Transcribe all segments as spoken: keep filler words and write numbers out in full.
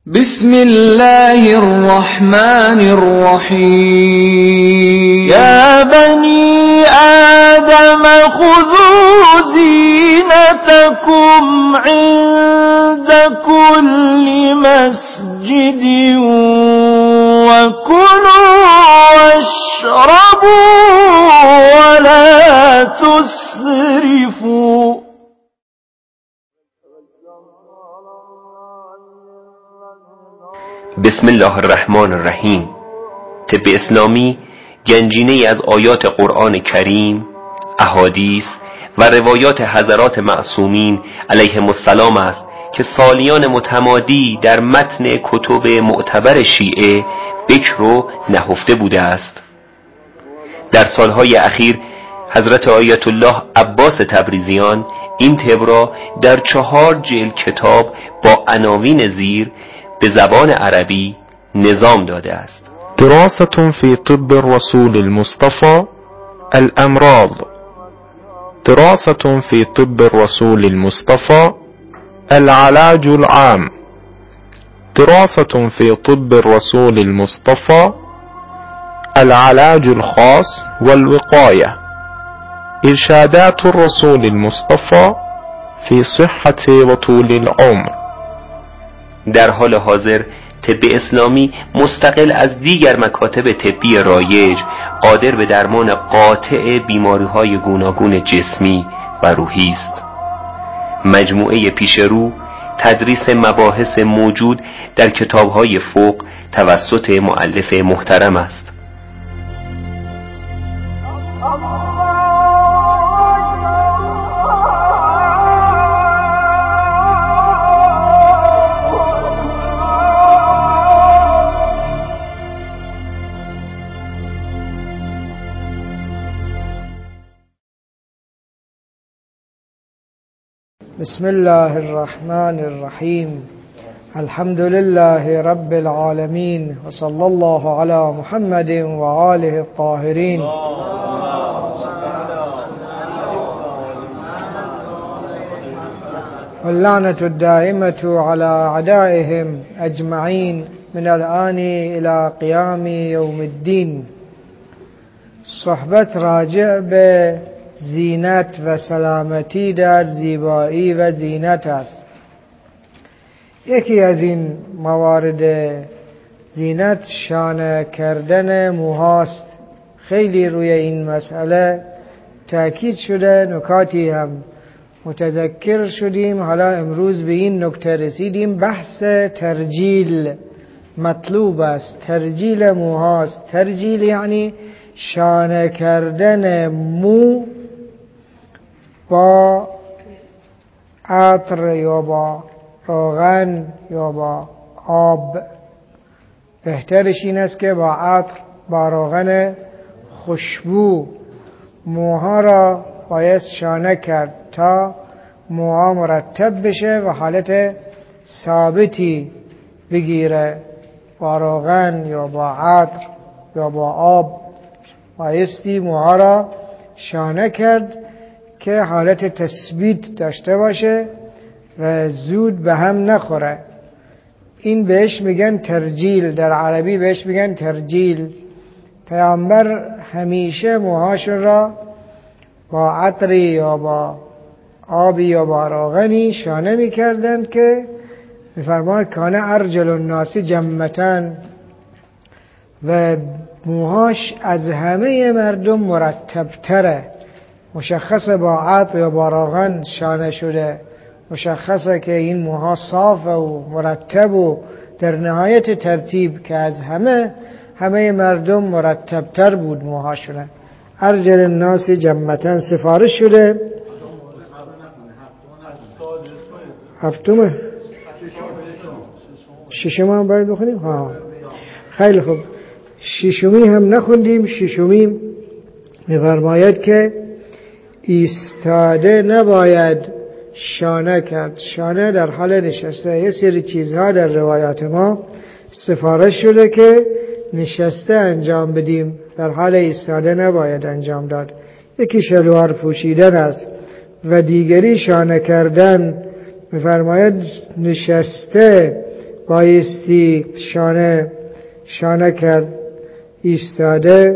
بسم الله الرحمن الرحيم يا بني آدم خذوا زينتكم عند كل مسجد وكلوا واشربوا ولا تسرفوا. بسم الله الرحمن الرحیم. طب اسلامی گنجینه‌ای از آیات قرآن کریم، احادیث و روایات حضرات معصومین علیهم السلام است که سالیان متمادی در متن کتب معتبر شیعه بکر و نهفته بوده است. در سالهای اخیر حضرت آیت الله عباس تبریزیان این طب را در چهار جلد کتاب با عناوین زیر به زبان عربی نظام داده است. دراسة في طب الرسول المصطفى الأمراض. دراسة في طب الرسول المصطفى العلاج العام. دراسة في طب الرسول المصطفى العلاج الخاص والوقاية. إرشادات الرسول المصطفى في صحة وطول العمر. در حال حاضر طب اسلامی مستقل از دیگر مکاتب طبی رایج قادر به درمان قاطع بیماری‌های گوناگون جسمی و روحی است. مجموعه پیش رو تدریس مباحث موجود در کتاب‌های فوق توسط مؤلف محترم است. بسم الله الرحمن الرحيم. الحمد لله رب العالمين وصلى الله على محمد وآله الطاهرين. واللعنة الدائمة على أعدائهم أجمعين من الآن إلى قيام يوم الدين. صحبت راجع به زینت و سلامتی در زیبایی و زینت است. یکی از این موارد زینت شانه کردن موهاست. خیلی روی این مسئله تاکید شده، نکاتی هم متذکر شدیم. حالا امروز به این نکته رسیدیم. بحث ترجیل مطلوب است. ترجیل موهاست. ترجیل یعنی شانه کردن مو با عطر یا با روغن یا با آب. بهترش این است که با عطر با روغن خوشبو موها را باید شانه کرد تا موها مرتب بشه و حالت ثابتی بگیره. با روغن یا با عطر یا با آب بایستی موها را شانه کرد که حالت تثبیت داشته باشه و زود به هم نخوره. این بهش میگن ترجیل، در عربی بهش میگن ترجیل. پیامبر همیشه موهاشون را با عطری یا با آبی یا با روغنی شانه میکردند که میفرماد کان ارجل الناس جمتن، و موهاش از همه مردم مرتب تره. مشخص با عطر یا با روغن شانه شده، مشخصه که این موها صاف و مرتب و در نهایت ترتیب که از همه همه مردم مرتب تر بود موهاشونه. ارجل الناس جمتن سفارش شده. هفتمه ششم هم باید بخونیم. ها خیلی خوب. ششمی هم نخوندیم. ششمی می‌فرماید که ایستاده نباید شانه کرد. شانه در حال نشسته. یه سری چیزها در روایات ما سفارش شده که نشسته انجام بدیم، در حال ایستاده نباید انجام داد. یکی شلوار پوشیدن است و دیگری شانه کردن. می‌فرماید نشسته بایستی شانه شانه کرد ایستاده،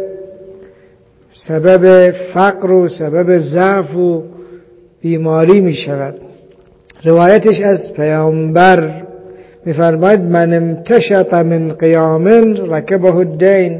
سبب فقر و سبب ضعف و بیماری می شود. روایتش از پیامبر می فرماید من امتشط من قیام رکبه الدین،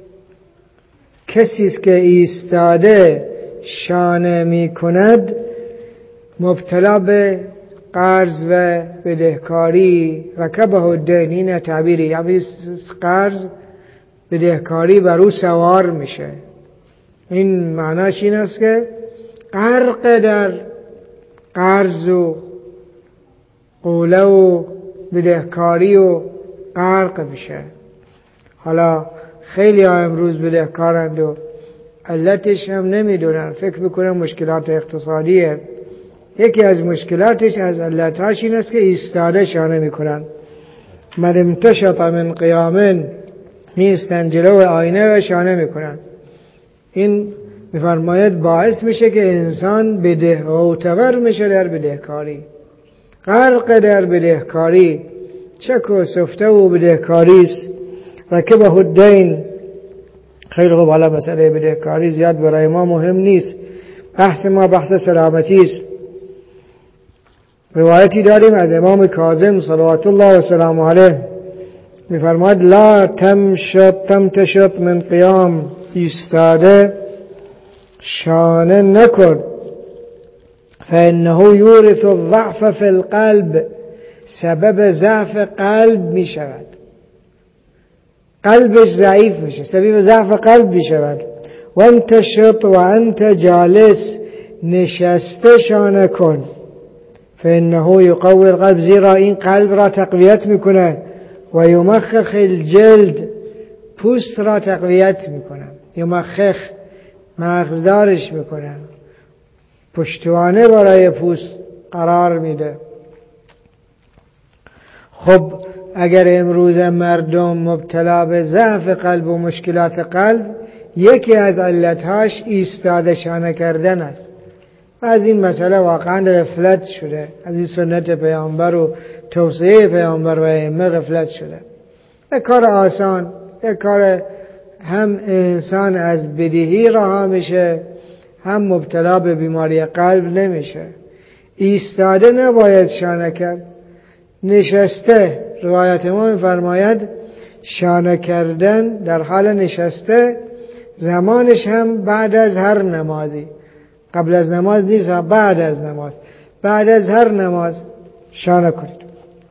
کسی است که ایستاده شانه می کند مبتلا به قرض و بدهکاری، رکبه الدین، این تعبیری، یعنی قرض بدهکاری بر او سوار میشه. این معناش این است که غرق در قرض و قوله و بدهکاری و غرق میشه. حالا خیلی ها امروز بدهکارند و علتش هم نمیدونن، فکر میکنن مشکلات اقتصادیه. یکی از مشکلاتش از علتهاش این است که ایستاده شانه میکنن. من امتشط من قیام، میستن جلو آینه و شانه میکنن. این میفرماید باعث میشه که انسان بده معتبر میشه در بدهکاری، غرق در بدهکاری، چک و سفته و بدهکاری است. رکبه الدین. خیلی خوب، حالا مسئله بدهکاری زیاد برای ما مهم نیست، بحث ما بحث سلامتی است. روایتی داریم از امام کاظم صلوات الله و سلام علیه، میفرماید لا تمشط تمتشط من قیام، ایستاده شانه نکن، فانه یورث الضعف فی القلب، سبب ضعف قلب می شود، قلبش ضعیف میشه، سبب ضعف قلب می شود. و انتشط و انت جالس، نشسته شانه کن، فانه یقوی القلب، زیرا این قلب را تقویت میکنه، و یمخخ الجلد، پوست را تقویت میکنه، یمخخ مغزدارش میکنه، پشتوانه برای پوست قرار میده. خب اگر امروز مردم مبتلا به ضعف قلب و مشکلات قلب، یکی از علتهاش ایستاده شانه کردن است. از این مسئله واقعا غفلت شده، از این سنت پیامبر و توصیه پیامبر و ائمه غفلت شده. یک کار آسان، یک کار هم انسان از بدیهی رها میشه، هم مبتلا به بیماری قلب نمیشه. ایستاده نباید شانه کرد، نشسته. روایت ما می‌فرماید شانه کردن در حال نشسته، زمانش هم بعد از هر نمازی، قبل از نماز نیست، بعد از نماز، بعد از هر نماز شانه کنید.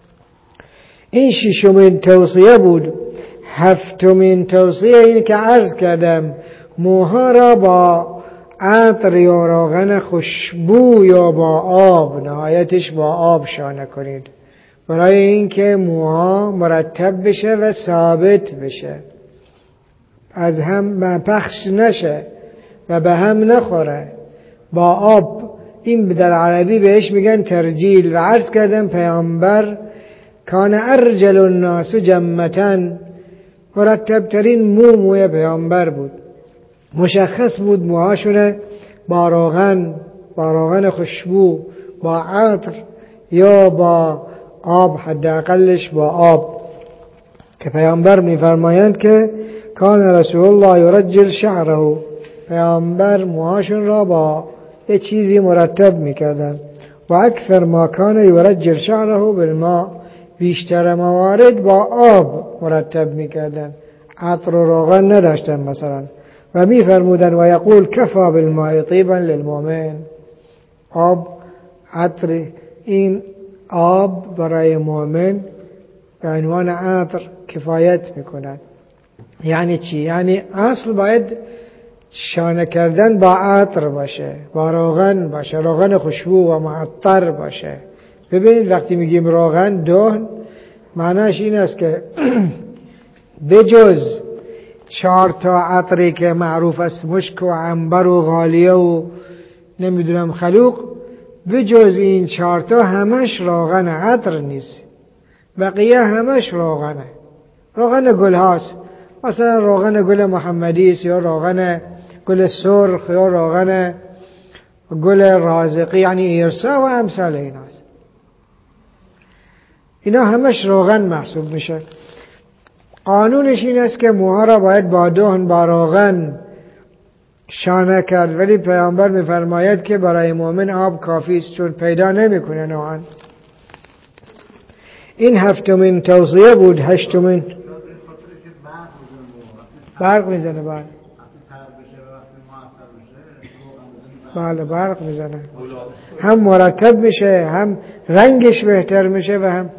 این ششمین توصیه بود. هفتمین توصیه این که عرض کردم موها را با عطر یا روغن خوشبو یا با آب، نهایتش با آب شانه کنید، برای اینکه موها مرتب بشه و ثابت بشه، از هم پخش نشه و به هم نخوره. با آب، این در عربی بهش میگن ترجیل. و عرض کردم پیامبر کان ارجل الناس جمتن، مرتب ترین مو موی پیامبر بود، مشخص بود موهاشونه با روغن، با روغن خوشبو، با عطر یا با آب، حداقلش با آب. که پیامبر میفرمایند که کان رسول الله یرجل شعره، پیامبر موهاشون را با یه چیزی مرتب میکردن. و اکثر ما کان یرجل شعره بالماء، بیشتر موارد با آب مرتب میکردن، عطر و روغن نداشتن مثلا. و میفرمودن و یقول کفا بالماء طیبا للمؤمن، آب، عطر، این آب برای مؤمن به عنوان عطر کفایت میکند. یعنی چی؟ یعنی اصل باید شانه کردن با عطر باشه، با روغن باشه، روغن خوشبو و معطر باشه. ببینید وقتی میگیم روغن، دهن، معناش این است که بجز چهار تا عطری که معروف است، مشک و عنبر و غالیه و نمیدونم خلوق، بجز این چهار تا همش روغن، عطر نیست. بقیه همش روغنه، روغن گل هاست، مثلا روغن گل محمدی است، یا روغن گل سرخ، یا روغن گل رازقی، یعنی ایرسا و امثال ایناست. اینا همش روغن محسوب میشه. قانونش این است که موها را باید با دهن با روغن شانه کرد، ولی پیامبر میفرماید که برای مؤمن آب کافی است چون پیدا نمیکنه نوعا. این هفتمین توصیه بود. هشتمین برق میزنه. بله بله برق میزنه، هم مرتب میشه، هم رنگش بهتر میشه و هم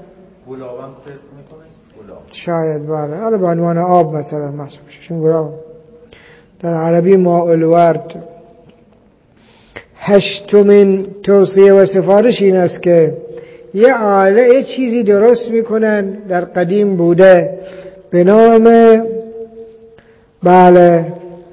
شاید بله حالا به عنوان آب مثلا محسوب میشه، چون گلاب در عربی ماء الورد. هشتمین توصیه و سفارش این است که یه آله یه چیزی درست میکنن در قدیم بوده به نام بله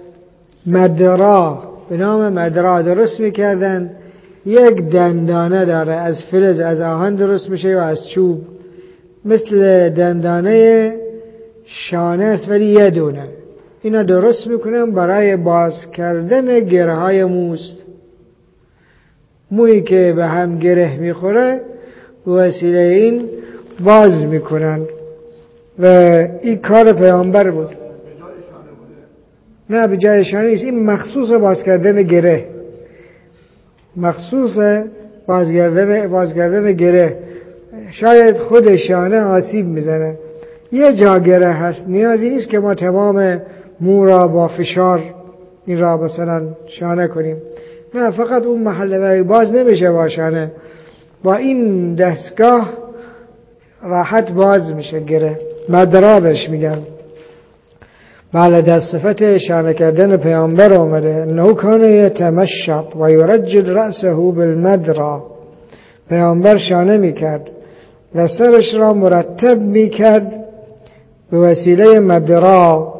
مدرا، به نام مدرا درست میکردن. یک دندانه داره، از فلز از آهن درست میشه و از چوب، مثل دندانه شانه است ولی یه دونه. اینا درست میکنن برای باز کردن گره های موست. مویی که به هم گره میخوره به وسیله این باز میکنن و این کار پیامبر بود. نه به جای شانه نیست، این مخصوص باز کردن گره، مخصوص باز کردن باز کردن گره. شاید خود شانه آسیب میزنه، یه جا گره هست، نیازی نیست که ما تمام مو را با فشار این را مثلا شانه کنیم. نه، فقط اون محله باز نمیشه با شانه، با این دستگاه راحت باز میشه گره. مدرا بهش میگن. بله در صفت شانه کردن پیامبر آمده انه کان یتمشط و یرجل رأسه بالمدرا. پیامبر شانه میکرد و سرش را مرتب میکرد به وسیله مدرا.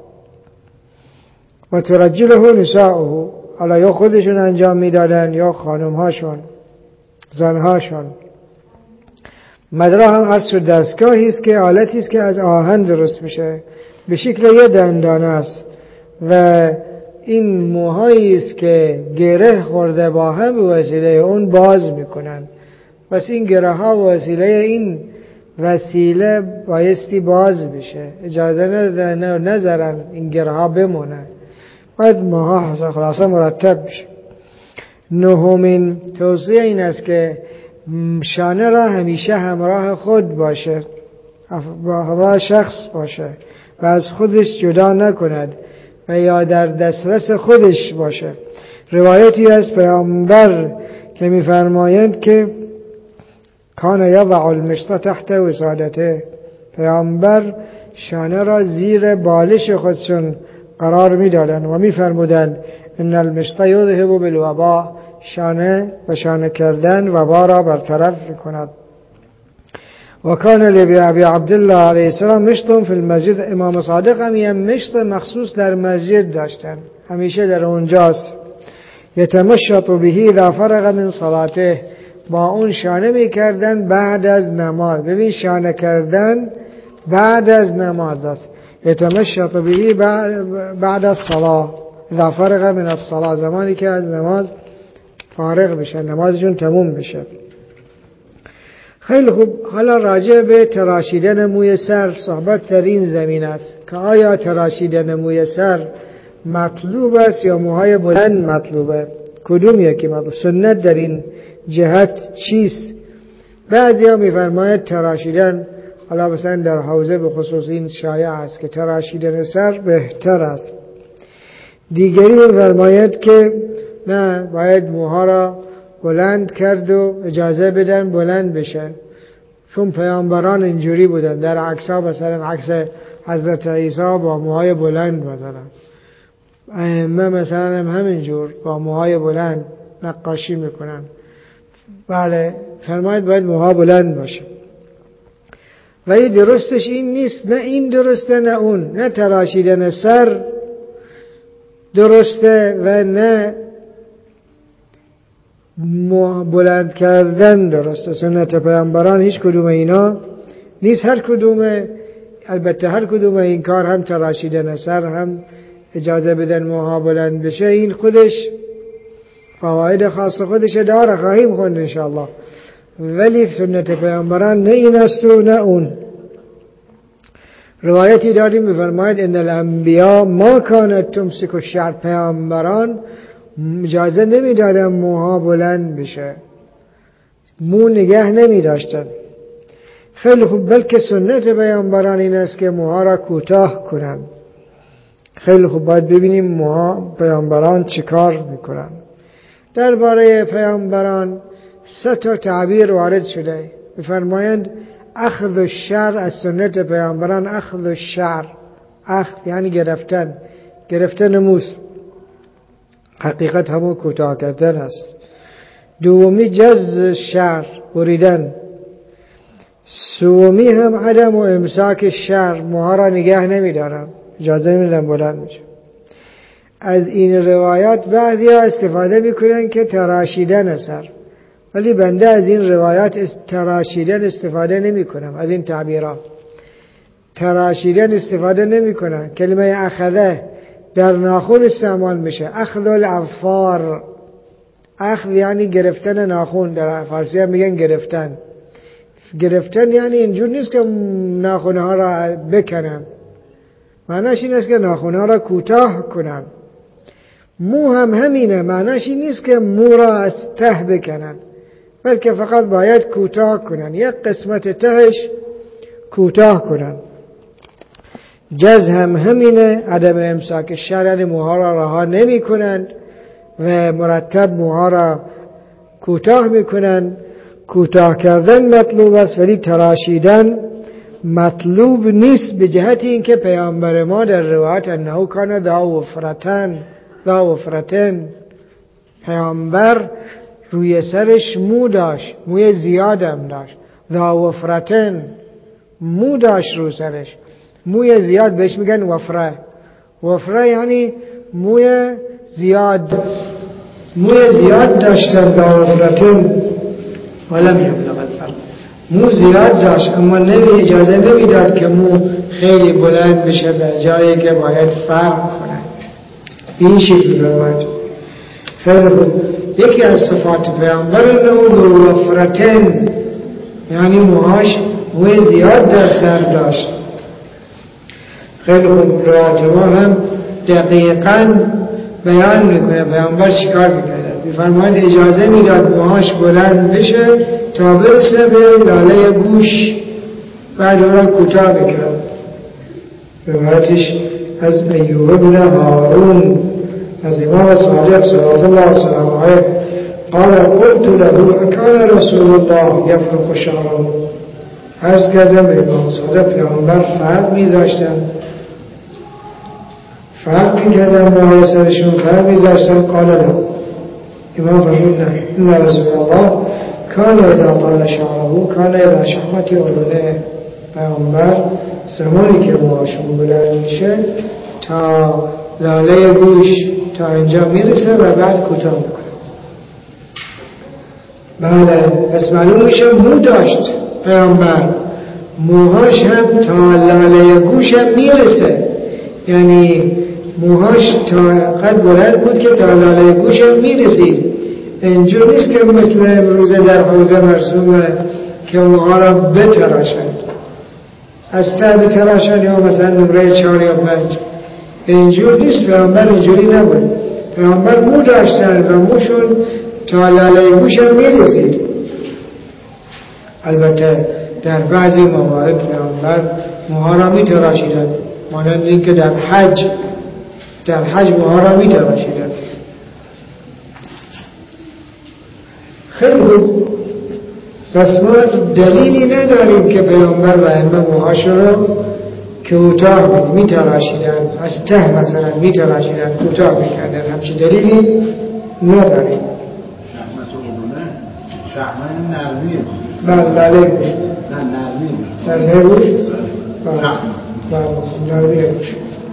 و ترجله نساؤه، حالا یا خودشون انجام میدادن یا خانمهاشون زنهاشون. مدرا هم اصل دستگاهی است که آلتی است که از آهن درست میشه، به شکل یه دندانه است و این موهایی است که گره خورده با هم به وسیله اون باز میکنن. پس این گره ها به وسیله این وسیله بایستی باز بشه، اجازه نذارن این گره ها بمونه، باید موها خلاصه مرتب بشه. نهمین توصیه این است که شانه را همیشه همراه خود باشه، همراه شخص باشه و از خودش جدا نکند و یا در دسترس خودش باشه. روایتی از پیامبر که می‌فرمایند که کان یضع المشط تحت وسادته، پیامبر شانه را زیر بالش خودشون قرار می‌دادند و می‌فرمودند ان المشط یذهب بالوباء، شانه و شانه کردن وبا را برطرف می‌کند. و کان لابی عبدالله علیه السلام مشط فی المسجد، امام صادق هم یه مشط مخصوص در مسجد داشتن، همیشه در اونجاست. یتمشط به اذا فرغ من صلاته، با اون شانه میکردن بعد از نماز. ببین شانه کردن بعد از نماز است. یتمشط به بعد از صلاة، اذا فرغ من الصلاة، زمانی که از نماز فارغ بشه، نمازشون تموم بشه. خیلی خوب، حالا راجع به تراشیدن موی سر صحبت در این زمین است که آیا تراشیدن موی سر مطلوب است یا موهای بلند مطلوبه؟ کدوم یکی مطلوب؟ سنت در این جهت چیست؟ بعضی ها میفرماید تراشیدن، حالا مثلا در حوزه به خصوص این شایع است که تراشیدن سر بهتر است. دیگری میفرماید که نه، باید موها را بلند کرد و اجازه بدن بلند بشه، چون پیامبران اینجوری بودن. در عکس‌ها مثلا عکس حضرت عیسی با موهای بلند مثلا، ائمه مثلا هم همینجور با موهای بلند نقاشی میکنن. بله فرماید باید موها بلند باشه، ولی درستش این نیست، نه این درسته نه اون، نه تراشیدن سر درسته و نه بلند کردن درسته. سنت پیامبران هیچ کدوم اینا نیست. هر کدوم، البته هر کدوم این کار، هم تراشیدن سر هم اجازه بدن موها بلند بشه، این خودش فواید خاص خودش داره، خواهیم خوند انشاءالله. ولی سنت پیامبران نه این است و نه اون. روایتی داریم می‌فرماید ان الانبیا ما کانت تمسک الشعر، پیامبران اجازه نمیدادن موها بلند بشه، مو نگه نمی‌داشتن. خیلی خوب، بلکه سنت پیامبران این است که موها را کوتاه کنند. خیلی خوب، باید ببینیم موها پیامبران چیکار میکنن. درباره پیامبران سه تا تعبیر وارد شده. می‌فرمایند اخذ الشعر، از سنت پیامبران اخذ الشعر، اخذ یعنی گرفتن، گرفتن موس، حقیقت همون کوتاه کردن است. دومی جز الشعر، بریدن. سومی هم عدم و امساک الشعر، موها را نگه نمیدارم، اجازه نمیدن بلند میشه. از این روایات بعضی ها استفاده میکنن که تراشیدن اثر، ولی بنده از این روایات تراشیدن استفاده نمی کنم. از این تعبیرات تراشیدن استفاده نمی کنم. کلمه اخذه در ناخن استعمال میشه، اخذ الاظفار، اخذ یعنی گرفتن ناخن، در فارسی هم میگن گرفتن. گرفتن یعنی اینجور نیست که ناخنها را بکنن، معنیش این است که ناخنها را کوتاه کنن. مو هم همینه، معنیش این نیست که مو را از ته بکنن، بلکه فقط باید کوتاه کنن، یک قسمت تهش کوتاه کنن. جز هم همینه، عدم امساک الشعر، یعنی موها را رها نمی کنند و مرتب موها را کوتاه می کنند. کوتاه کردن مطلوب است ولی تراشیدن مطلوب نیست، به جهت اینکه پیامبر ما در روایت انه کان ذا وفرتن، ذا وفرتن، پیامبر روی سرش مو داشت، موی زیادم داشت. ذا وفرتن، مو داشت رو سرش، موی زیاد، بهش میگن وفره. وفره یعنی موی زیاد، موی زیاد داشتن. ذا وفرتن ولم یبلغ الفرق، مو زیاد داشت اما نمی اجازه نمیداد که مو خیلی بلند بشه به جایی که باید فرق کنه. این شکل روایت. خیلی خوب، یکی از صفات پیامبر انه وفرتن، یعنی موهاش موی زیاد در سر داشت. خیلی خوب، روایت ما هم دقیقاً بیان میکنه پیامبر چیکار میکنه. میفرماید اجازه میداد موهاش بلند بشه تا برسه به لاله گوش، بعد اون را کوتاه میکرد. روایتش از ایوب بن هارون از امام صادق صلوات الله وسلامه علیه قال قلت له اکان رسول الله یفرق شعره، عرض کردم به امام صادق پیامبر فرق میذاشتن، فرق میکردن موهای سرشون، فرق میذاشتن. قال له، امام فرمود نه، ان رسول الله کان اذا طال شعره کان اذا شحمت اذنه، پیامبر زمانی که موهاشون بلند میشه تا لاله گوش تا اینجا میرسه و بعد کوتاه میکنه. بله، پس معلوم میشه مو داشت پیامبر، موهاش هم تا لاله گوش هم میرسه، یعنی موهاش تا قد بلند بود که تا لاله گوش هم میرسید. اینجور نیست که مثل امروز در حوزه مرسومه که موها را بتراشند، از ته بتراشند یا مثلا نمره چهار یا پنج. اینجور نیست، پیامبر اینجوری نبود. پیامبر مو داشتن و موشون تا لاله گوش هم میرسید. البته در بعضی موارد پیامبر موها را میتراشیدن، مانند این که در حج در حج موها را میتراشیدن. خیلی خوب، پس ما دلیلی نداریم که پیامبر و ائمه موهاش رو کوتاه میتراشیدن، از ته مثلا میتراشیدن، کوتاه میکردن، همچین دلیلی نداریم. شحمت اردونه، شحمت نرمیه. بله بله گوش. نه نرمیه. نرمیه گوش؟ بله. بله نرمیه گوش.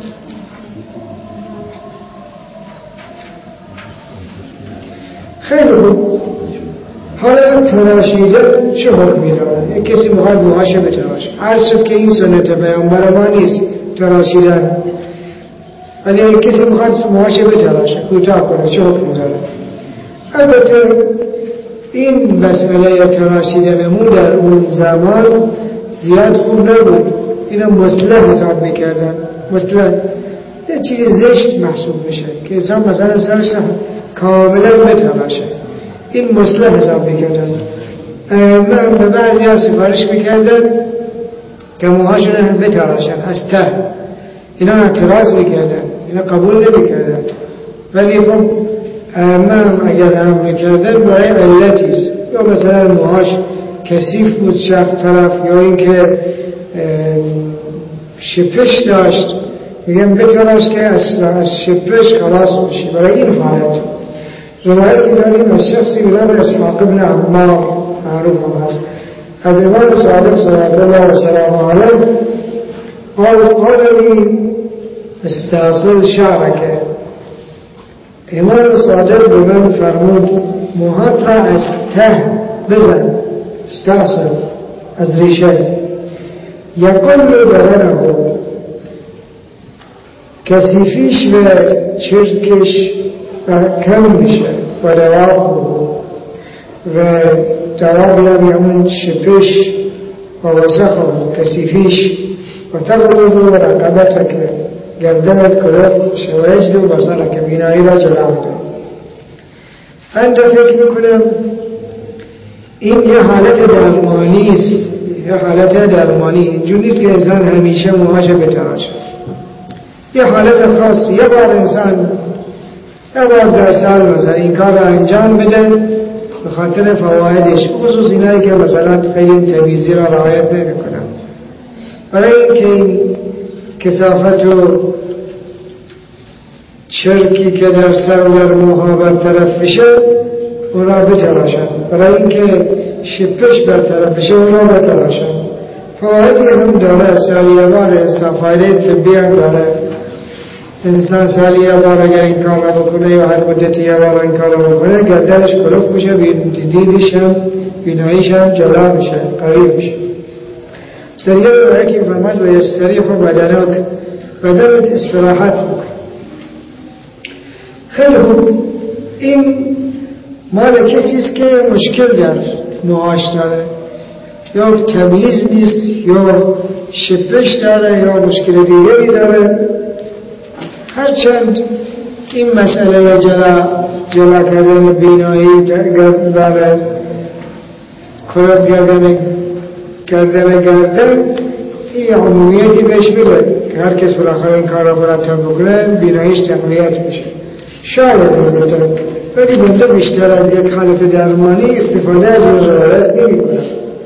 خیلی خوب، حالا تراشیدن چه حکمی داره؟ یک کسی میخواد موهاش بتراشه، عرض شد که این سنت پیامبر ما نیست تراشیدن، ولی یک کسی میخواد موهاش بتراشه، کوتاه کنه، چه حکمی داره؟ البته این مسئله تراشیدن مو در اون زمان زیاد خوب نبود، اینا مصلح حساب میکردن. مصلح یه چیز زشت محسوب میشه که انسان مثلا سرش کاملا بتراشه، این مصلح حساب میکردن. من به بعضی ها سفارش میکردن که موهاشون هم بتراشن از ته، اینا اعتراض میکردن، اینا قبول نمیکردن. ولی خب من اگر امر میکردن برای علتیست، یا مثلا موهاش کثیف بود شخص طرف، یا اینکه شپش داشت، میگم بتراش که از شپش خلاص بشی. برای این حالت روایتی داریم از شخصی بنام اسحاق ابن عمار، معروف هم هست، از امام صادق صلوات الله و سلامه علیه قال قال لی استاصل شعرک. امام صادق به من فرمود موهات را از ته بزن، استاصل از ریشه. یقل درنه، کثیفیش و چرکش کم میشه و دواب و دواب یعنی همون شپش و وسخ و کثیفیش و تغلظ و رقبتک، گردنت کلوف شویجد و بصرک، بینایی را جلو ده. من فکر میکنم این یه حالت درمانی است، یه حالت درمانی، اینجور نیست که انسان همیشه موهاش بتراشه. یه حالت خاص، یه بار انسان یه بار در سال مثلا این کار را انجام بده به خاطر فوایدش، خصوص اینایی که مثلا خیلی تمیزی را رعایت نمی کنن، برای اینکه این کثافت و چرکی که در سر و در موها برطرف بشه اون را بتراشن، برای اینکه شپش برطرف بشه اون را بتراشن. فوایدی هم داره، سالیه بار فایده طبی هم داره. انسان سالی یه بار اگر این کار را بکنه یا هر مدتی یه بار این کار را بکنه گردنش کلوف میشه، دیدیش هم بیناییش هم جلا میشه، قوی میشه. در یه روایتی فرمود و یستریح بدنک، بدنت استراحت میکنه. خیلی خوب، این مال کسیست که مشکل در موهاش داره، یا تمیز نیست یا شپش داره یا مشکل دیگری داره. هرچند این مسئله جلا جلا کردن بینایی در کلوف گردن گردن گردن این عمومیتی بهش میده که هر کس بالاخره این کار را مرتب بکنه بیناییش تقویت میشه. شاید بکنه، ولی بنده بیشتر از یک حالت درمانی استفاده از این روایت نمیکنه.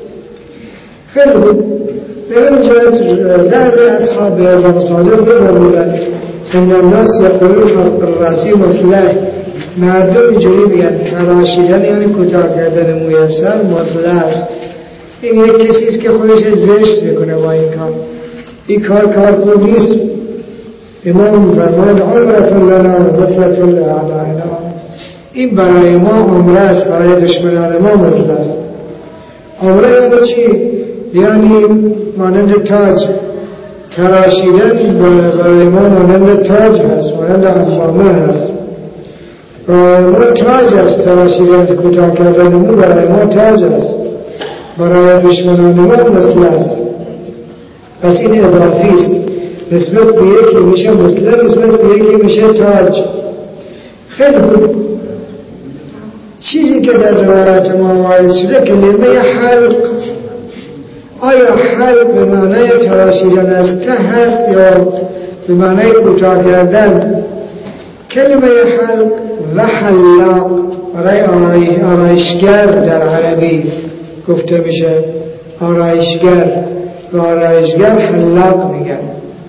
خیلی بود. به این جهت بعضی اصحاب امام صادق بفرمودند ان الناس یقولون حلق الراس مفلح، مردم اینجوری میگن تراشیدن یعنی کوتاه کردن موی سر مفلح است. این یک کسی است که خودش زشت میکنه با این کار، این کار کار خوب نیست. امام فرمود عمرة لنا و مثلة لأعدائنا، این برای ما عمره است، برای دشمنان ما مثل است. عمره یعنی چی؟ یعنی مانند تاج، تراشیدن برای ما مانند تاج هست، مانند امامه هست. برای ما تاج است، تراشیدن کوتاه کردن مو برای ما تاج است، برای دشمنان ما مثل است. پس این اضافی است، نسبت به یکی میشه مثل، نسبت به یکی میشه تاج. خیلی خوب. چیزی که در روایت ما وارد شده کلمه حلق، آیا حلق به معنای تراشیدن از ته هست یا به معنای کوتاه کردن؟ کلمه حلق و حلاق برای آرایشگر در عربی گفته میشه، آرایشگر و آرایشگر حلاق میگن.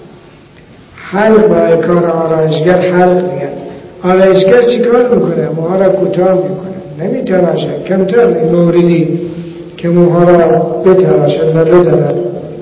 حلق برای کار آرایشگر حلق میگن. آرایشگر چی کار میکنه؟ موها را کوتاه میکنه، نمیتراشه، کمتر این موردی که موها را بتراشد و بزند.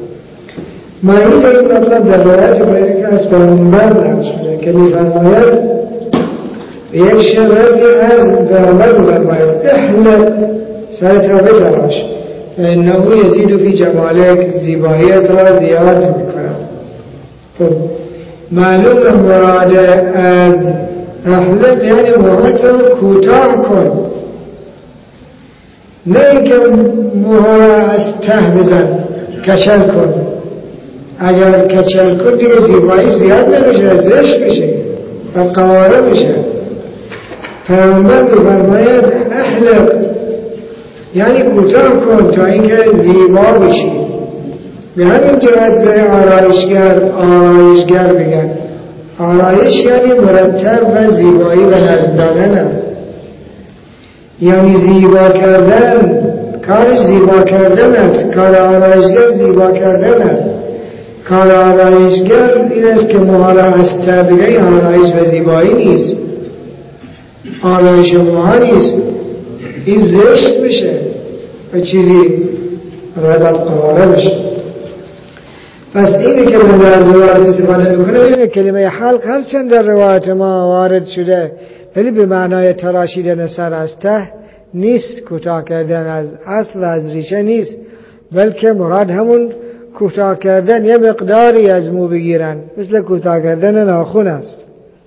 معنی در این مطلب در روایت باید که از پیامبر نقل شده که میفرماید یک شبردی از پیامبر میفرماید احلق، سرت را بتراش، فانه یزید فی جمالک، زیباییت را زیاد میکنه. خب معلوم مراد از احلق یعنی موهات را کوتاه کن. نه اینکه موها را از ته بزن کچل کن. اگر کچل کن دیگه زیبایی زیاد نمیشه، زشت میشه و قواره میشه. پیامبر میفرماید احلق، یعنی کوتاه کن تا اینکه زیبا بشی. به همین جهت به آرایشگر آرایشگر بگن. آرایش یعنی مرتب و زیبایی و نظم دادن است. یعنی زیبا کردن، کارش زیبا کردن است. کار آرایشگر زیبا کردن است. کار آرایشگر این است که موها را از طبیعه آرایش و زیبایی نیست. آرایش موها نیست، این زشت بشه و چیزی ربط قواره بشه. پس اینه که من در روایت استفاده میکنه. اینه کلمه حلق هرچند در روایت ما وارد شده ولی به معنای تراشیدن سر از ته نیست، کوتاه کردن از اصل و از ریشه نیست، بلکه مراد همون کوتاه کردن یه مقداری از مو بگیرن، مثل کوتاه کردن ناخن است.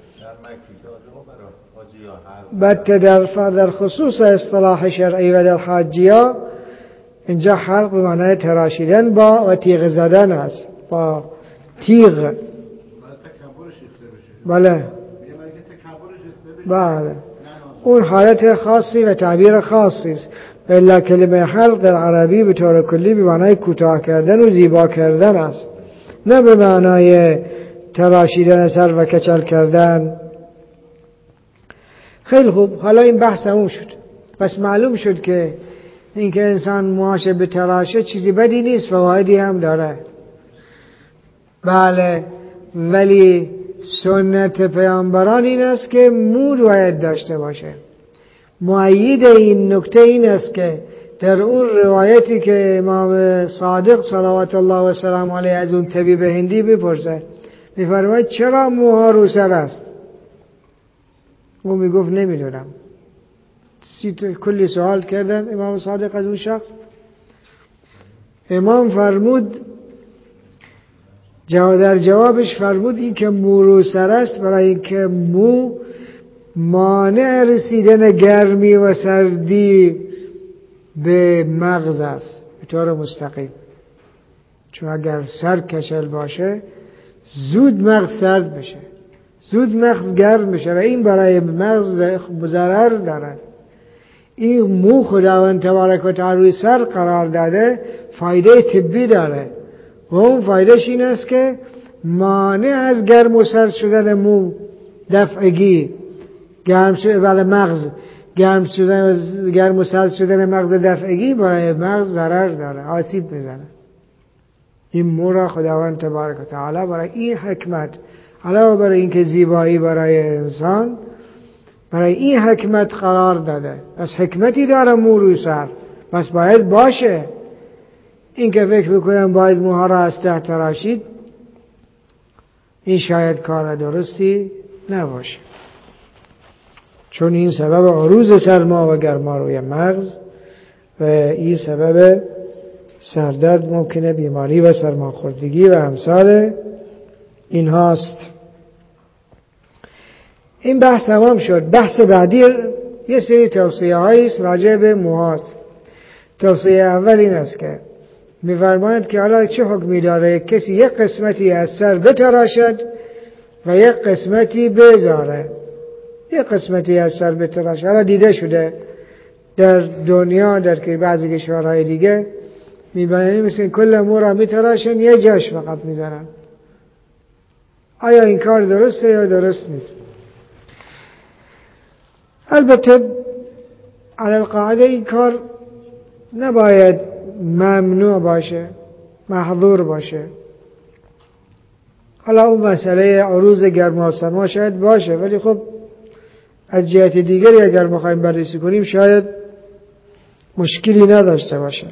بعد در در خصوص اصطلاح شرعی و در حاجیا اینجا حلق به معنای تراشیدن با و تیغ زدن است، با تیغ. بله بله اون حالت خاصی و تعبیر خاصی است. بلا کلمه حلق در عربی به طور کلی به معنای کوتاه کردن و زیبا کردن است، نه به معنای تراشیدن سر و کچل کردن. خیلی خوب، حالا این بحث تموم شد. پس معلوم شد که اینکه انسان موهاش به تراشه چیزی بدی نیست، فوایدی هم داره. بله، ولی سنت پیامبران این است که مو باید داشته باشه. مؤید این نکته این است که در اون روایتی که امام صادق صلوات الله و سلام علیه از اون طبیب هندی بپرسه، میفرماید چرا موها رو سر است؟ او میگفت نمیدونم. کلی سوال کردن امام صادق از اون شخص. امام فرمود، در جوابش فرمود این که مو رو سر است برای اینکه مو مانع رسیدن گرمی و سردی به مغز است به طور مستقیم. چون اگر سر کچل باشه زود مغز سرد بشه، زود مغز گرم بشه و این برای مغز ضرر دارد. این مو خداوند تبارک و تعالی روی سر قرار داده، فایده طبی داره و اون فایدهش این است که مانع از گرم و سرد شدن مو، دفعگی گرم شدن برای مغز، گرم شدن گرم و سرد شدن مغز دفعگی برای مغز ضرر داره، آسیب میزنه. این مو را خداوند تبارک و تعالی برای این حکمت، علاوه برای اینکه زیبایی برای انسان، برای این حکمت قرار داده. پس حکمتی داره مو روی سر، پس باید باشه. این که فکر بکنم باید موها را از ته تراشید، این شاید کار درستی نباشه، چون این سبب عروض سرما و گرما روی مغز و این سبب سردرد ممکنه، بیماری و سرماخوردگی و امثال این هاست. این بحث تمام شد. بحث بعدی یه سری توصیه هایی راجع به موهاست. توصیه اول این است که می‌فرمایند که حالا چه حکمی داره کسی یک قسمتی از سر بتراشد و یک قسمتی بذاره. یک قسمتی از سر بتراشد، حالا دیده شده در دنیا، در که بعضی کشورهای دیگه می‌بینیم مثل کل مو را میتراشن، یه جاش فقط میذارن. آیا این کار درسته یا درست نیست؟ البته علی القاعده این کار نباید ممنوع باشه، محظور باشه. حالا اون مسئله عروض گرما و سرما شاید باشه، ولی خب از جهت دیگری اگر میخوایم بررسی کنیم شاید مشکلی نداشته باشه.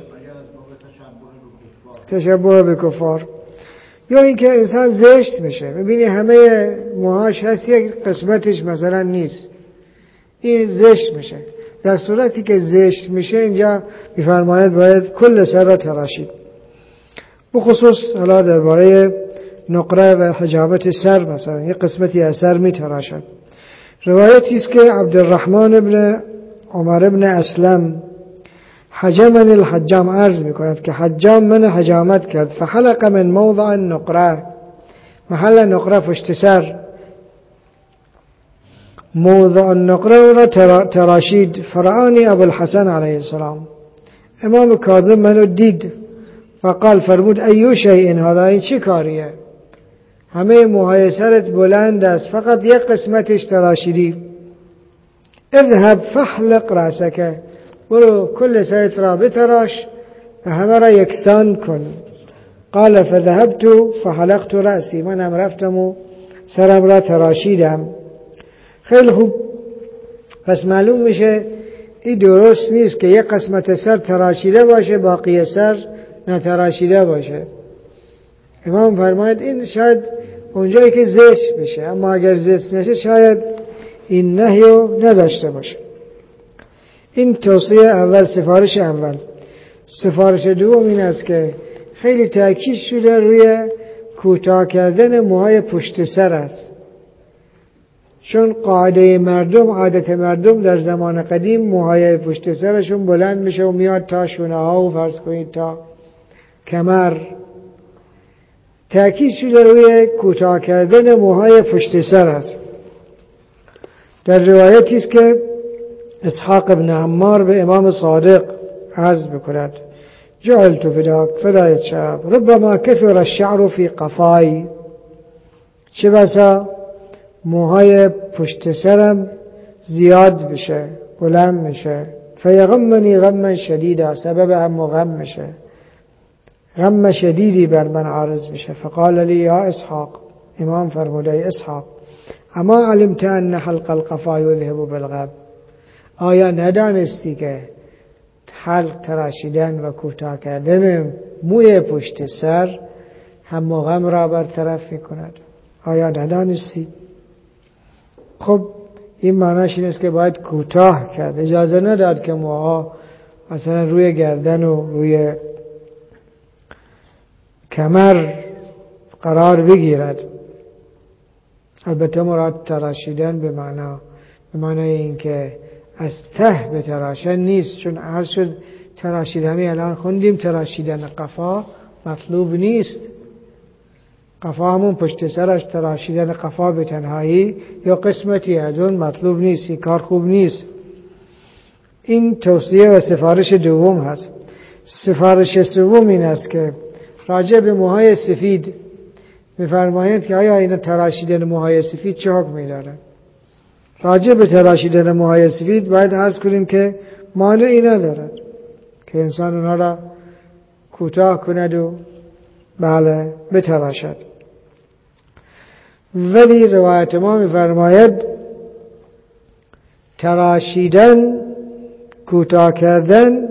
تشبه به کفار. یا اینکه انسان زشت میشه، میبینی همه موهاش هست یک قسمتش مثلا نیست، این زشت میشه. در صورتی که زشت میشه اینجا میفرماید باید کل سر را تراشید. بخصوص حالا درباره نقره و حجامت سر مثلا یک قسمتی از سر میتراشد. روایتی است که عبدالرحمن ابن عمر ابن اسلم حجمنی الحجام، عرض میکند که حجام من حجامت کرد. فحلق من موضع النقره، محل نقره پشت سر، موضع النقره را تراشید. فرعانی ابو الحسن علیه السلام، امام کاظم منو دید، فقال فرمود ایو شیء هذا، این چه کاریه؟ همه موهای سرت بلند است، فقط یک قسمتش تراشیدی. اذهب فحلق رأسک، برو کل سرت را بتراش و همه را یکسان کن. قال فذهبت فحلقت رأسی، منم رفتم و سرم را تراشیدم. خیلی خوب، پس معلوم میشه این درست نیست که یک قسمت سر تراشیده باشه باقی سر نتراشیده باشه. امام فرماید این شاید اونجایی که زشت بشه، اما اگر زشت نشه شاید این نهیو نداشته باشه. این توصیه اول، سفارش اول. سفارش دوم این است که خیلی تاکید شده روی کوتاه کردن موهای پشت سر است، چون قاعده مردم، عادت مردم در زمان قدیم موهای پشت سرشون بلند میشه و میاد تا شونه ها و فرض کنید تا کمر. تاکید شده روی کوتاه کردن موهای پشت سر است. در روایتی است که اسحاق ابن عمار به امام صادق عرض بکند جعلت فداک فدایت شب ربما کثر الشعر فی قفای، چه بسا موهای پشت سرم زیاد بشه، بلند میشه. فیغمنی غما شدیدا، سبب هم غم میشه، غم شدیدی بر من عارض میشه. فقال لی یا اسحاق، امام فرموده ای اسحاق اما علمت ان حلق القفا یذهب بالغم، آیا ندانستی که حلق تراشیدن و کوتاه کردن موی پشت سر هم غم را برطرف میکند؟ آیا ندانستی؟ خب این معناش این است که باید کوتاه کرد، اجازه نداد که موها مثلا روی گردن و روی کمر قرار بگیرد. البته مراد تراشیدن به معنا به معنای این که از ته به تراشن نیست، چون عرض شد تراشیدن، الان خوندیم تراشیدن قفا مطلوب نیست. قفا همون پشت سرش، تراشیدن قفا به تنهایی یا قسمتی از اون مطلوب نیست، این کار خوب نیست. این توصیه و سفارش دوم هست. سفارش سوم این است که راجع به موهای سفید می‌فرمایند که آیا این تراشیدن موهای سفید چه حکمی داره؟ راجع به تراشیدن موهای سفید باید عرض کنیم که مانعی ندارد که انسان اونها را کوتاه کند و بله بتراشد. ولی روایت ما می‌فرماید تراشیدن، کوتاه کردن،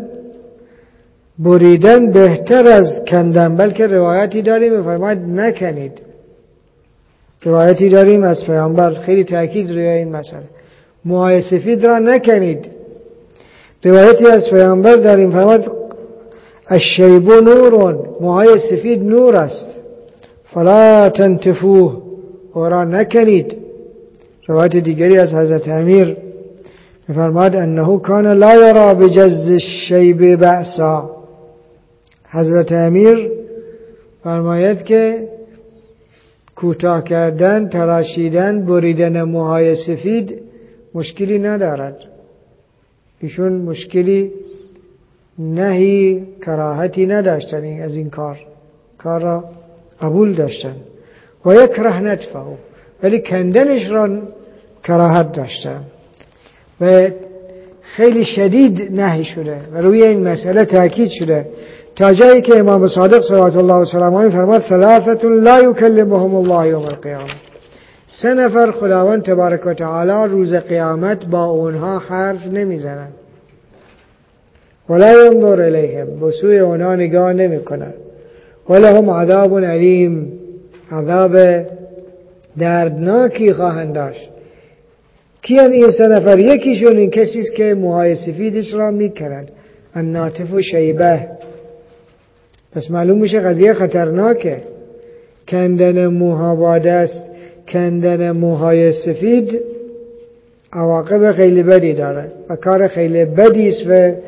بریدن بهتر از کندن. بلکه روایتی داریم می‌فرماید نکنید. روایتی داریم از پیامبر خیلی تاکید روی این مسئله، موهای سفید را نکنید. روایتی از پیامبر داریم فرماید الشیب نورون، موهای سفید نور است، فلا تنتفوه، او را نکنید. روایت دیگری از حضرت امیر می‌فرماید انه کان لا یرا بجز الشیب بأسا. حضرت امیر فرماید که کوتاه کردن، تراشیدن، بریدن موهای سفید مشکلی ندارد. ایشون مشکلی، نهی، کراهتی نداشتن از این کار، کار را قبول داشتن. و یکره نتفه، ولی کندنش را کراهت داشتن و خیلی شدید نهی شده و روی این مسئله تاکید شده تا جایی که امام صادق صلوات الله و سلامه علیه فرمود ثلاثه لا یکلمهم الله یوم القیامه، سه نفر خداوند تبارک و تعالی روز قیامت با اونها حرف نمیزنند. ولا ينظر الیهم، به سوی اونها نگاه نمیکنند. ولهم عذاب علیم، عذاب دردناکی خواهند داشت. کیان این سه نفر؟ یکیشون این کسی است که موهای سفیدش را میکنند، الناطف و شیبه. پس معلوم میشه قضیه خطرناکه. کندن موها با دست، کندن موهای سفید عواقب خیلی بدی داره و کار خیلی بدی است و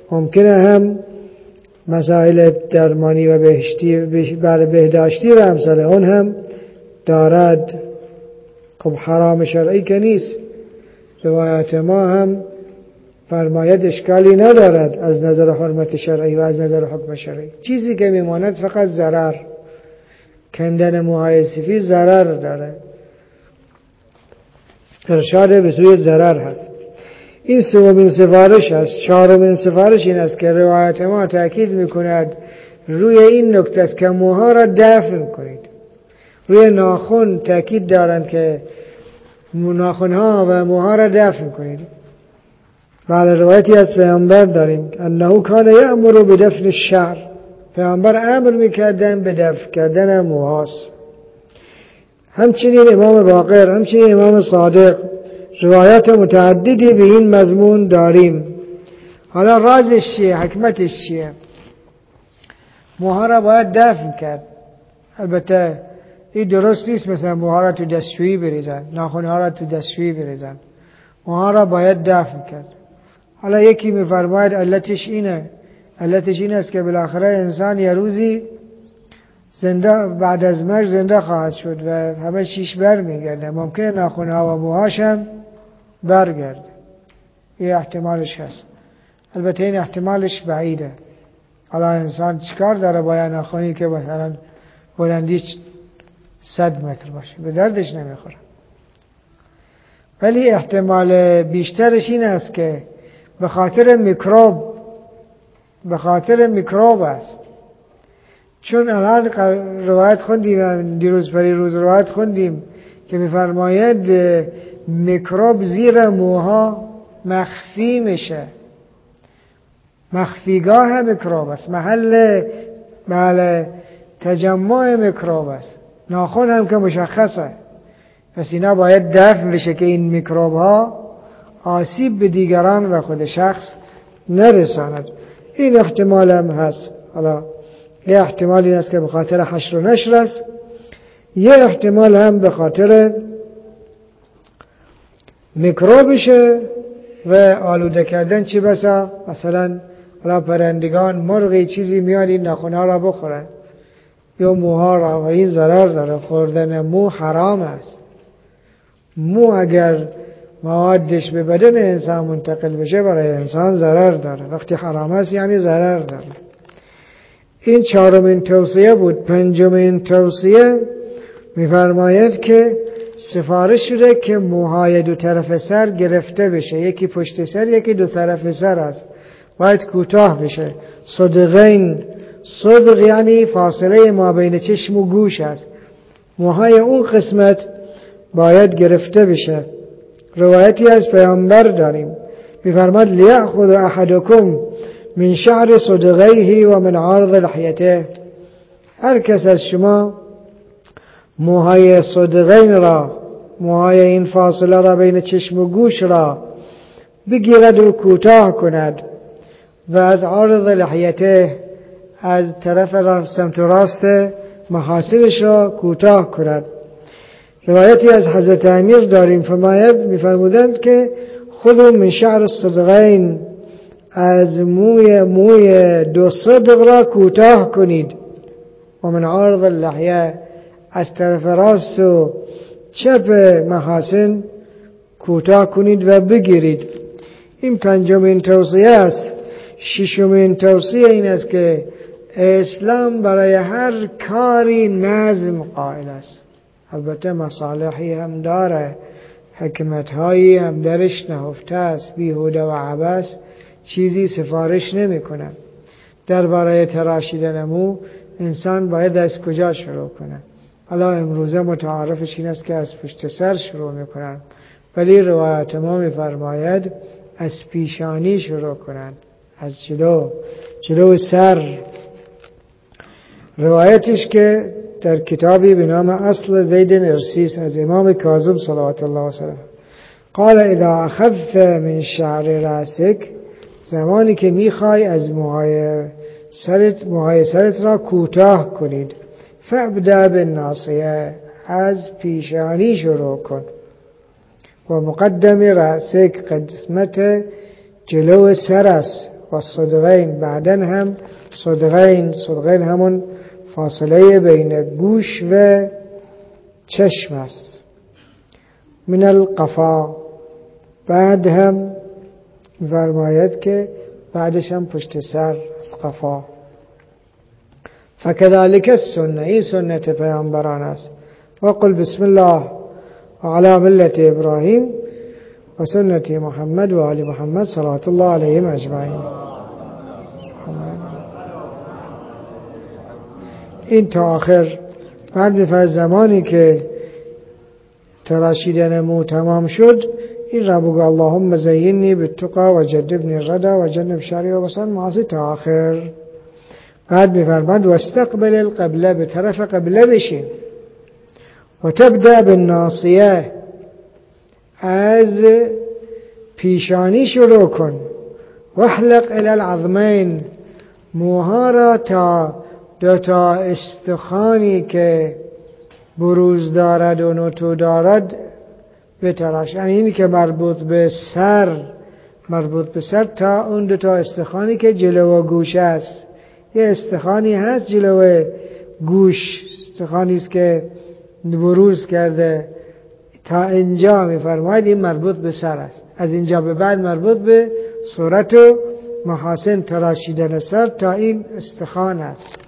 ممکنه هم مسائل درمانی و بهشتی برای بهداشتی و امثال اون هم دارد. خب حرام شرعی که نیست. روایت ما هم فرماید اشکالی ندارد از نظر حرمت شرعی و از نظر حکم شرعی. چیزی که میماند فقط ضرر. کندن موهای سفید ضرر داره، ارشاد به سوی ضرر هست. این سومین سفارش است. چهارمین سفارش این است که روایت ما تأکید میکند روی این نکته است که موها را دفن کنید. روی ناخن تأکید دارند که ناخنها و موها را دفن کنید. بله، روایتی از پیامبر داریم انه کان یأمر بدفن الشعر. پیامبر امر میکردن به دفن کردن موهاست. همچنین امام باقر، همچنین امام صادق روایات متعددی به این مضمون داریم. حالا رازش چیه؟ حکمتش چیه؟ موها را باید دفن کرد. البته این درست نیست مثلا موها را تو دستشویی بریزن، ناخنها را تو دستشویی بریزن. موها را باید دفن کرد. حالا یکی میفرماید علتش اینه، علتش این است که بالاخره انسان یه روزی زنده بعد از مرگ زنده خواهد شد و همه چیش بر میگرده. ممکنه ناخنها و موهاش هم برگرده. این احتمالش هست. البته این احتمالش بعیده. حالا انسان چیکار داره با یه ناخنی که مثلا بلندی صد متر باشه؟ به دردش نمیخوره. ولی احتمال بیشترش این است که به خاطر میکروب به خاطر میکروب است. چون الان روایت خوندیم، دیروز پریروز روایت خوندیم که میفرماید میکروب زیر موها مخفی میشه. مخفیگاه میکروب است، محل محل تجمع میکروب است. ناخن هم که مشخصه، پس اینا باید دفن بشه که این میکروب ها آسیب به دیگران و خود شخص نرساند. این احتمال هم هست. حالا یه احتمال این است که به خاطر حشر و نشر است، یه احتمال هم به خاطر میکروبشه و آلوده کردن. چی بسا مثلا را پرندگان مرغی چیزی میاد این ناخن‌ها را بخوره یا موها را، و این ضرر داره. خوردن مو حرام است. مو اگر موادش به بدن انسان منتقل بشه برای انسان ضرر داره. وقتی حرام است یعنی ضرر داره. این چهارمین توصیه بود. پنجمین توصیه میفرماید که سفارش شده که موهای دو طرف سر گرفته بشه. یکی پشت سر، یکی دو طرف سر است. باید کوتاه بشه. صدغین، صدغ یعنی فاصله ما بین چشم و گوش است. موهای اون قسمت باید گرفته بشه. روایتی از پیامبر داریم میفرماد لیأخذ احدکم من شعر صدغیه و من عرض لحیته. هر کس از شما موهای صدغین را، موهای این فاصله را بین چشم و گوش را بگیرد و کوتاه کند و از عرض لحیته، از طرف راست سمت راست محاصلش را کوتاه کند. روایتی از حضرت امیر داریم فرماید میفرمودند که خودم من شعر الصدغین، از موی موی دو صدغ را کوتاه کنید، و من عرض اللحیه، از طرف راست و چپ محاسن کوتاه کنید و بگیرید. این پنجمین توصیه است. ششمین توصیه این است که اسلام برای هر کاری نظم قائل است. البته مصالحی هم داره، حکمتهایی هم درش نهفته است. بیهوده و عبث چیزی سفارش نمی کنه. درباره تراشیدن مو انسان باید از کجا شروع کنه؟ حالا امروزه متعارفش این است که از پشت سر شروع میکنن، ولی روایت ما میفرماید از پیشانی شروع کنن، از جلو جلو سر. روایتش که در کتابی به نام اصل زید ارسیس از امام کاظم صلوات الله وسلم قال اذا اخذت من شعر راسک، زمانی که میخوای از موهای سرت موهای سرت را کوتاه کنید، فابدأ بالناصیه، از پیشانی شروع کن، و مقدم راسک، قسمت جلو سر است، و صدغین بعداً هم صدغین صدغین همون فاصله بین گوش و چشم است. من القفا بعد هم فرماید که بعدش هم پشت سر از قفا. فكذلك السنه این سنت پیامبران است. وقل بسم الله وعلى ملت ابراهیم و سنت محمد و آل محمد صلوات الله علیهم اجمعین. این تا آخر. بعد میفرد زمانی که تراشیدن مو تمام شد این را بگو اللهم زینی بالتقى و جنبنی الردى و جنب شری و بسن معاصی تا آخر. بعد میفرماد و استقبل القبله، به طرف قبله بشین و تبدأ بالناصیه، از پیشانی شروع کن. واحلق الى العظمین، موها را تا دو تا استخوانی که بروز دارد و نتو دارد بتراش. یعنی اینی که مربوط به سر، مربوط به سر تا اون دو تا استخوانی که جلو گوش است. یه استخوانی هست جلو گوش، استخوانی است که بروز کرده تا اینجا میفرماید این مربوط به سر است. از اینجا به بعد مربوط به صورت و محاسن تراشیدن سر تا این استخوان است.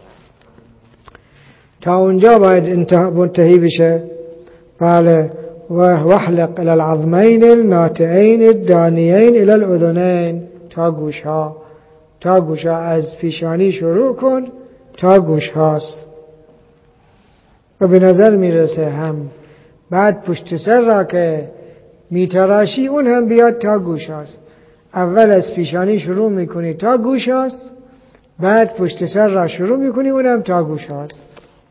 تا اونجا باید منتهی بشه. بله. واحلق الى العظمین الناتئین الدانیین الى الاذنین، تا گوش ها، تا گوش ها، از پیشانی شروع کن تا گوش هاست. و به نظر میرسه هم بعد پشت سر را که میتراشی اون هم بیاد تا گوش هاست. اول از پیشانی شروع میکنی تا گوش هاست، بعد پشت سر را شروع میکنی اون هم تا گوش هاست.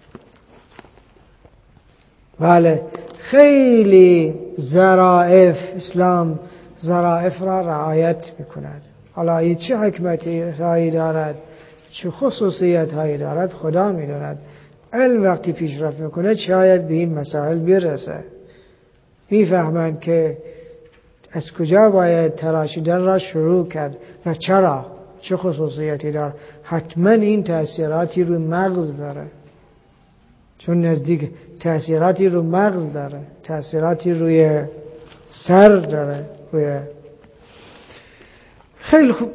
بله. خیلی ظرائف، اسلام ظرائف را رعایت میکند. حالا این چه حکمتی هایی دارد، چه خصوصیت هایی دارد خدا میداند. علم وقتی پیشرفت میکنه شاید به این مسائل برسه، میفهمند که از کجا باید تراشیدن را شروع کرد و چرا، چه خصوصیتی دارد. حتما این تأثیراتی رو مغز داره، چون نزدیک تأثیراتی رو مغز داره، تأثیراتی روی سر داره، روی. خیلی خوب.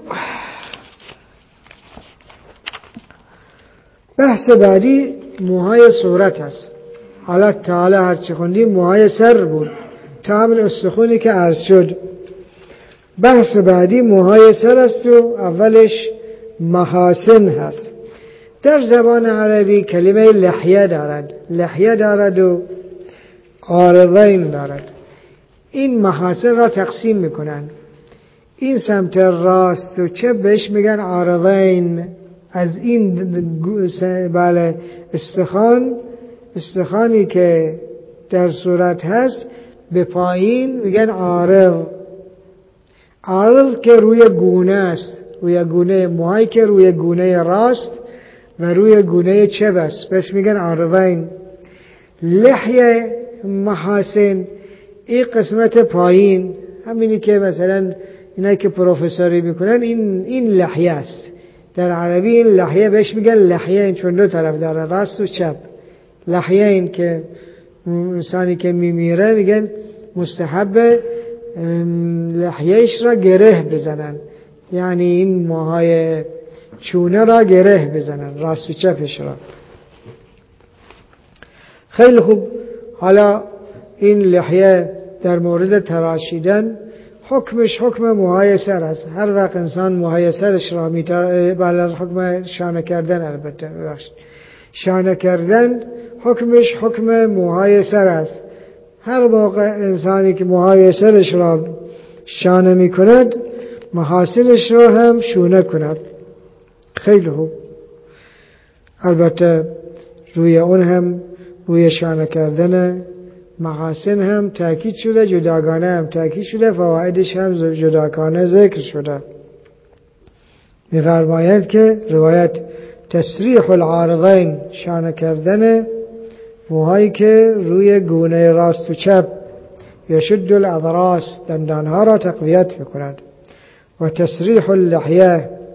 بحث بعدی موهای صورت است. حالا تعالی هرچی خوندیم موهای سر بود تا همین استخونی که عرض شد. بحث بعدی موهای سر است و اولش محاسن هست. در زبان عربی کلمه لحیه دارد، لحیه دارد و عارضین دارد. این محاسن را تقسیم میکنن. این سمت راست و چپ بهش میگن عارضین. از این بله استخوان، استخوانی که در صورت هست به پایین میگن عارض. عارض که روی گونه است، روی گونه، موهایی که روی گونه راست و روی گونه چپ است، بهش میگن عارضین. لحیه محاسن این قسمت پایین، همینی که مثلا اینایی که پروفسوری میکنن این این لحیه است. در عربی این لحیه بهش میگن لحیه، این چون دو طرف داره، راست و چپ. لحیه این که انسانی که میمیره میگن مستحب لحیهش را گره بزنن، یعنی این موهای چونه را گره بزنن، راست و چپش را. خیلی خوب. حالا این لحیه در مورد تراشیدن حکمش حکم موهای سر است. هر وقت انسان موهای سرش را میتر بالا، حکم شانه کردن، البته ببخشید شانه کردن حکمش حکم موهای سر است. هر موقع انسانی که موهای سرش را شانه میکند محاسنش را هم شونه کند. خیلی خوب. البته روی اون هم، روی شانه کردن محاسن هم تأکید شده، جداگانه هم تأکید شده، فوائدش هم جداگانه ذکر شده. می‌فرماید که روایت تسریح العارضین، شانه کردن موهایی که روی گونه راست و چپ، یشد الاضراس، دندانها را تقویت می‌کند. و تسریح اللحیه،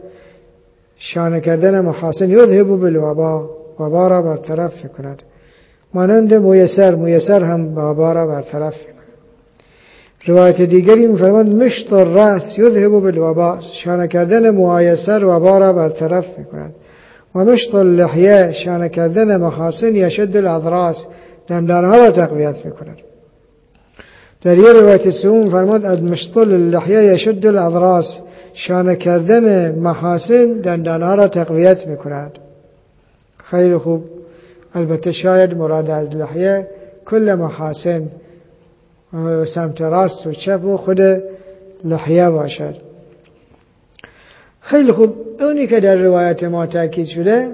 شانه کردن محاسن یذهب بالوبا، وبا را برطرف میکند. مانند میسر، میسر هم وبا را برطرف میکند. روایت دیگری میفرماند مشط الراس یذهب بالوبا، شانه کردن میسر وبا را برطرف میکند. و مشط اللحیه، شانه کردن محاسن یشد الاضراس، دندانها را تقویت میکند. در یه روایت سوم فرمود مشط اللحیه یشد الاضراس، شانه کردن محاسن دندانها را تقویت میکند. خیلی خوب. البته شاید مراد از لحیه کل محاسن، سمت راست و چپ و خود لحیه باشد. خیلی خوب. اونی که در روایت ما تاکید شده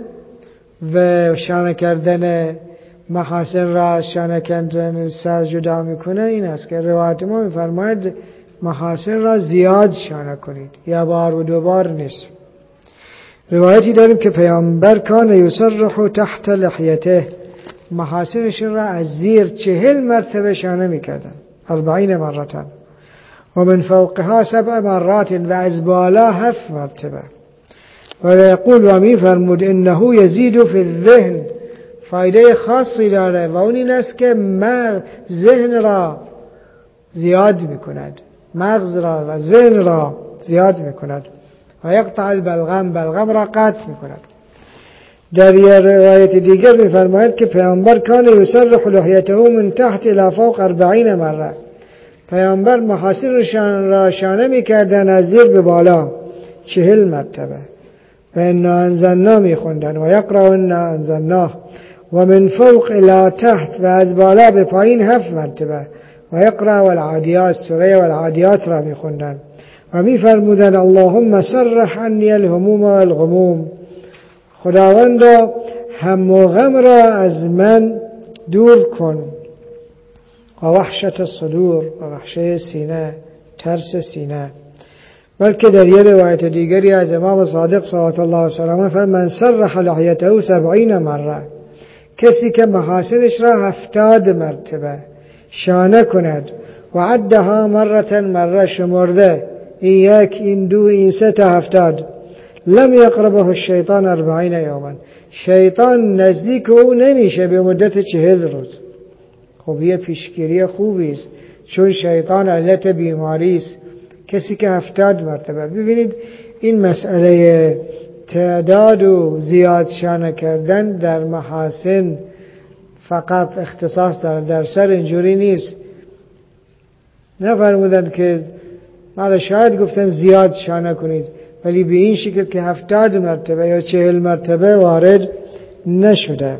و شانه کردن محاسن را شانه کردن سر جدا میکنه این است که روایت ما میفرماید محاسن را زیاد شانه کنید، یا بار و دو بار نیست. روایتی داریم که پیامبر کان یسرح تحت لحیته، محاسنشون را از زیر چهل مرتبه شانه میکردن، اربعین مرتن، و من فوقها سبع مرات، و از بالا هفت مرتبه. و یقول و میفرمود انه یزید فی الذهن، فایده خاصی داره و اون این است که ذهن را زیاد میکند، مغز را و ذهن را زیاد میکند. و یقطع البلغم، بلغم را قطع میکند. در یه روایت دیگر میفرماید که پیامبر کان یسرح لحیته من تحت الى فوق اربعین مره، پیامبر محاسن را شانه میکردن از زیر به بالا چهل مرتبه. و انا انزلنا میخوندن و یقرأ انا انزلناه، و من فوق الى تحت، و از بالا به پایین هفت مرتبه. و یقرأ والعادیات، سوره والعادیات را میخوندن و میفرمودن اللهم سرح عنی الهموم والغموم، خداوندا هم و غم را از من دور کن. و وحشت الصدور، و وحشه سینه، ترس سینه. بلکه در یه روایت دیگری از امام صادق صلوات الله علیه و سلم فرمود من سرح لحیته سبعین مره، کسی که محاسنش را هفتاد مرتبه شانه کند و عدها مرتا مره، شمرده این یک، این دو، این سه تا هفتاد، لم یقربه الشیطان اربعین یوما، شیطان نزدیک او نمیشه به مدت چهل روز. خب یه پیشگیری خوبی است، چون شیطان علت بیماری است. کسی که هفتاد مرتبه، ببینید این مسئله تعداد و زیاد شانه کردن در محاسن فقط اختصاص داره، در سر اینجوری نیست. نفرمودن که مالا شاید گفتن زیاد شانه کنید، ولی به این شکل که هفتاد مرتبه یا چهل مرتبه وارد نشده.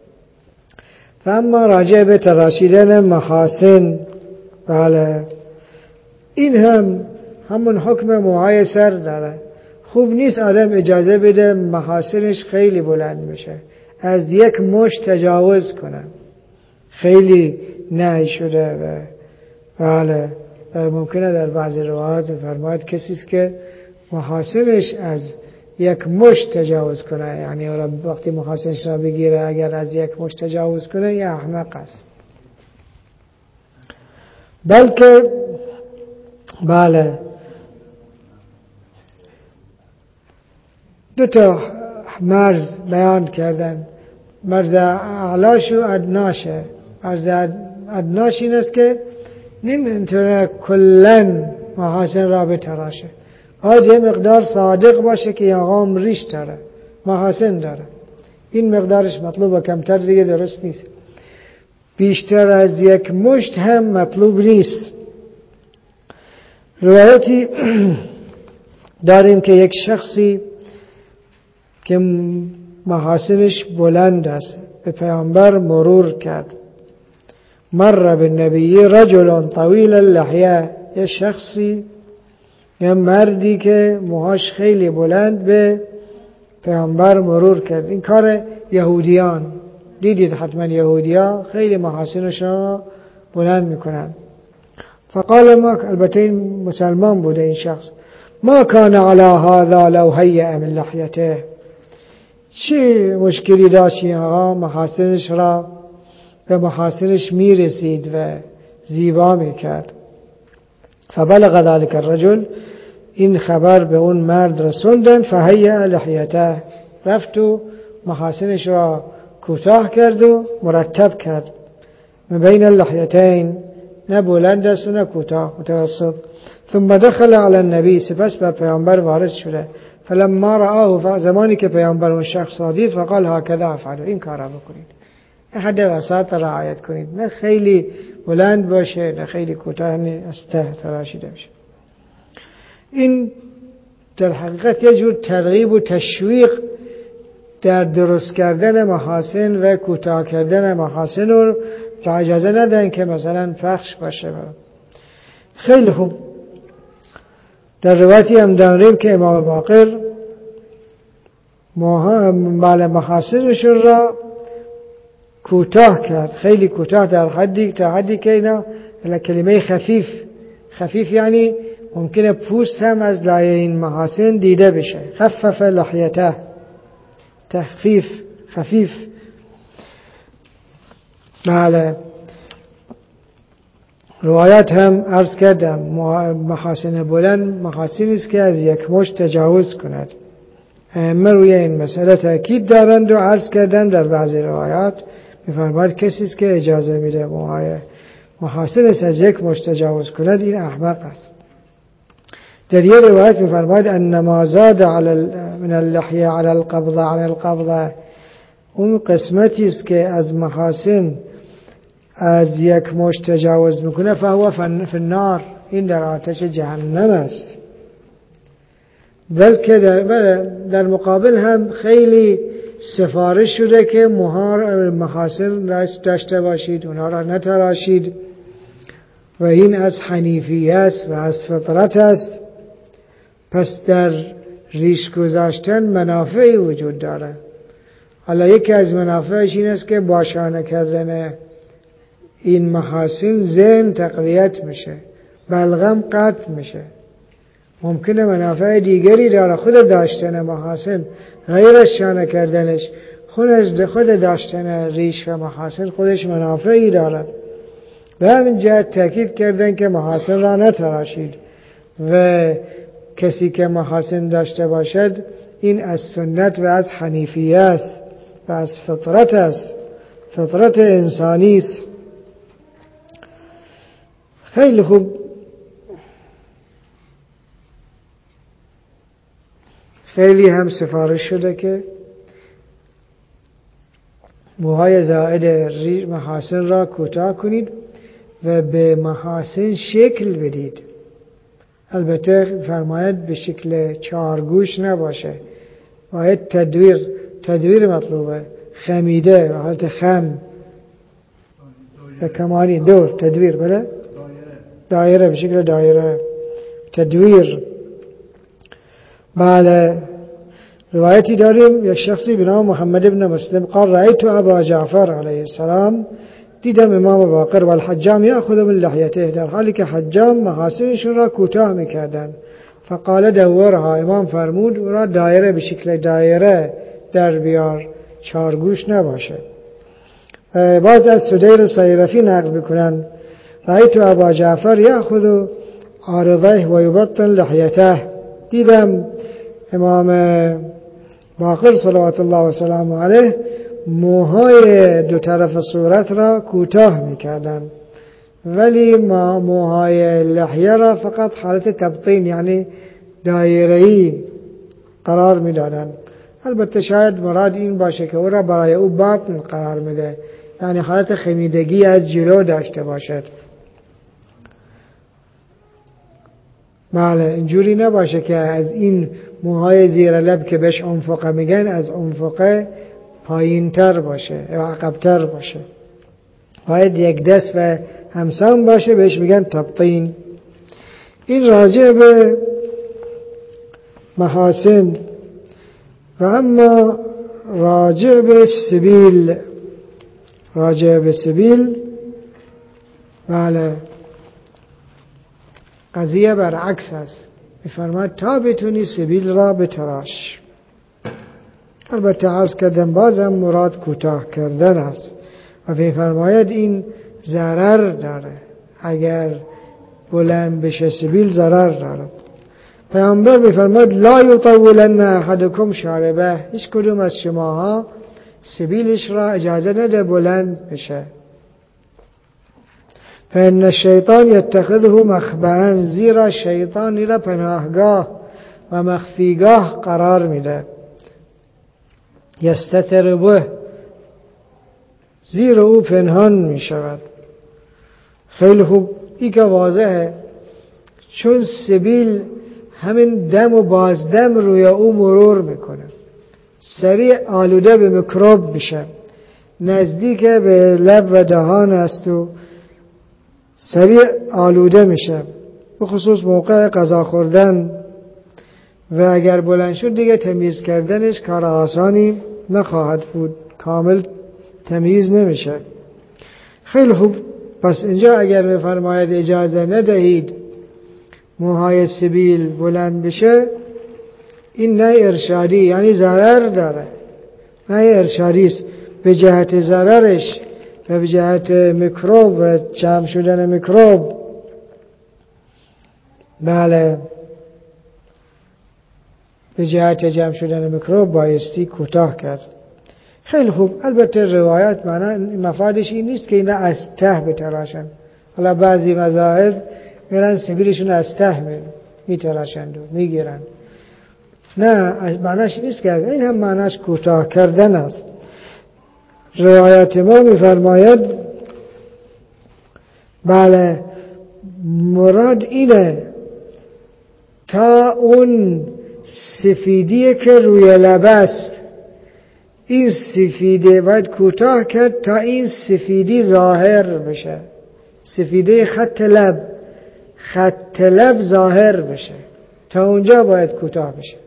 و اما راجع به تراشیدن محاسن، بله این هم همون حکم موهای سر داره. خوب نیست آدم اجازه بده محاسنش خیلی بلند میشه، از یک مشت تجاوز کنه. خیلی نهی شده و بله در ممکنه در بعضی روایات فرماید کسی است که محاسنش از یک مشت تجاوز کنه، یعنی وقتی محاسنش را بگیره اگر از یک مشت تجاوز کنه یا احمق است. بلکه بله دو تا مرز بیان کردن، مرز اعلاش و ادناشه. مرز ادناش این است که نمیتونه کلن محاسن را بتراشه، باید یه مقدار صادق باشه که یا آقام ریش داره، محاسن داره، این مقدارش مطلوبه، کمتر دیگه درست نیست. بیشتر از یک مشت هم مطلوب نیست. روایتی داریم که یک شخصی که محاسنش بلند است به پیامبر مرور کرد. مر بالنبی رجل طویل اللحیه، یه شخصی، یه مردی که موهاش خیلی بلند به پیامبر مرور کرد. این کار یهودیان، دیدید حتما یهودیا خیلی محاسنشون بلند میکنن. فقال ما، البته این مسلمان بوده این شخص، ما کان علی هذا لو هیأ من لحیته، چه مشکلی داشت این آقا محاسنش را به محاسنش میرسید و زیبا میکرد. فبلغ ذلك الرجل، این خبر به اون مرد رسوندن. فهیأ لحیته، رفت و محاسنش را کوتاه کرد و مرتب کرد. بین اللحیتین، نه بلند است و نه کوتاه، متوسط. ثم دخل علی النبی، سپس بر پیامبر وارد شده. فلما رآه، زمانی که پیامبر اون شخص را دید، فقال هکذا افعلوا، این کارا بکنید، حد وسط رعایت کنید، نه خیلی بلند باشه نه خیلی کوتاه، نه از ته تراشیده بشه. این در حقیقت یه جور ترغیب و تشویق در درست کردن محاسن و کوتاه کردن محاسن رو اجازه ندن که مثلا فحش باشه. خیلی خوب. در روایتی هم داریم که امام باقر مال محاسنشون را کوتاه کرد، خیلی کوتاه، در حدی تا حدی که اینا کلمه خفیف، خفیف یعنی ممکنه پوست هم از لایه این محاسن دیده بشه. خفف لحیته، تخفیف، خفیف. بله. روایت هم عرض کردم محاسن بلند محاسنی است که از یک مشت تجاوز کند. ائمه روی این مسئله تاکید دارند و عرض کردن در بعضی روایات می‌فرماید کسی است که اجازه میده موهای محاسنش از یک مشت تجاوز کند این احمق است. در یک روایت می‌فرماید انما زاد علی من اللحیه علی القبضه علی القبضه، اون قسمتی است که از محاسن از یک مشت تجاوز میکنه فهو فی النار، این در آتش جهنم است. بلکه در, در مقابل هم خیلی سفارش شده که مهار محاسن داشته باشید، اونها را نتراشید و این از حنیفی است و از فطرت است. پس در ریش گذاشتن منافعی وجود داره. حالا یکی از منافعش این است که باشانه کردن این محاسن ذهن تقویت میشه، بلغم قطع میشه. ممکنه منافع دیگری داره خود داشتن محاسن، غیر از شانه کردنش، خود از خود داشتن ریش و محاسن خودش منافعی داره. به همین جهت تاکید کردن که محاسن را نتراشید و کسی که محاسن داشته باشد این از سنت و از حنیفیه است و از فطرت است، فطرت انسانی است. خیلی خوب. خیلی هم سفارش شده که موهای زائد محاسن را کوتاه کنید و به محاسن شکل بدید. البته فرماید به شکل چارگوش نباشه، باید تدویر تدویر مطلوبه، خمیده، حالت خم کمانی دور تدویر، بله دایره، به شکل دایره تدویر. بله. روایتی داریم یک شخصی به نام محمد ابن مسلم قال رأیت ابا جعفر علیه السلام، دیدم امام باقر و الحجام یأخذ من لحیته، در حالی که حجام محاسنشون را کوتاه میکردن. فقال دورها، امام فرمود را دایره به شکل دایره در بیار، چارگوش نباشه. باز از سدیر صیرفی نقل میکنن رأیت ابا جعفر یأخذ عارضه و یبطن لحیته، دیدم امام باقر صلوات الله و سلام علیه موهای دو طرف صورت را کوتاه میکردن ولی ما موهای لحیه را فقط حالت تبطین یعنی دایره‌ای قرار میدادن. البته شاید مراد این باشه که او را برای او باطن قرار میده، یعنی حالت خمیدگی از جلو داشته باشد. بله، اینجوری نباشه که از این موهای زیر لب که بهش انفقه میگن از انفقه پایین تر باشه و عقبتر باشه، باید یک دست و همسان باشه، بهش میگن تبطین. این راجع به محاسن. و اما راجع به سبیل، راجع به سبیل بله قضیه برعکس است. میفرماید تا بتونی سبیل را بتراش. البته عرض کردم بازم مراد کوتاه کردن است و میفرماید این ضرر داره، اگر بلند بشه سبیل ضرر داره. پیامبر میفرماد لا یطولن احدکم شاربه، هیچ کدوم از شماها سبیلش را اجازه نده بلند بشه. فإن الشیطان یتخذه مخبئا، زیرا شیطان را پناهگاه و مخفیگاه قرار میده. یستتر به، زیر او پنهان میشود. خیلی خوب، این که واضحه، چون سبیل همین دم و بازدم روی او مرور میکنه، سریع آلوده به میکروب میشه، نزدیک به لب و دهان است و سریع آلوده میشه، به خصوص موقع غذا خوردن، و اگر بلند شد دیگه تمیز کردنش کار آسانی نخواهد بود، کامل تمیز نمیشه. خیلی خوب، پس اینجا اگر میفرماید اجازه ندهید موهای سبیل بلند بشه، این نه ارشادی، یعنی ضرر داره، نه ارشادی است. به جهت ضررش و به جهت میکروب و جمع شدن میکروب، بله، به جهت جمع شدن میکروب بایستی کوتاه کرد. خیلی خوب، البته روایت معنی مفادش این نیست که اینا از ته بتراشن. حالا بعضی مذاهب میرن سبیلشون از ته میتراشند و میگیرن، نه، معنیش نیست که این هم معنیش کوتاه کردن است. روایت ما میفرماید بله مراد اینه تا اون سفیدی که روی لب است، این سفیدی باید کوتاه کرد تا این سفیدی ظاهر بشه، سفیدی خط لب، خط لب ظاهر بشه، تا اونجا باید کوتاه بشه.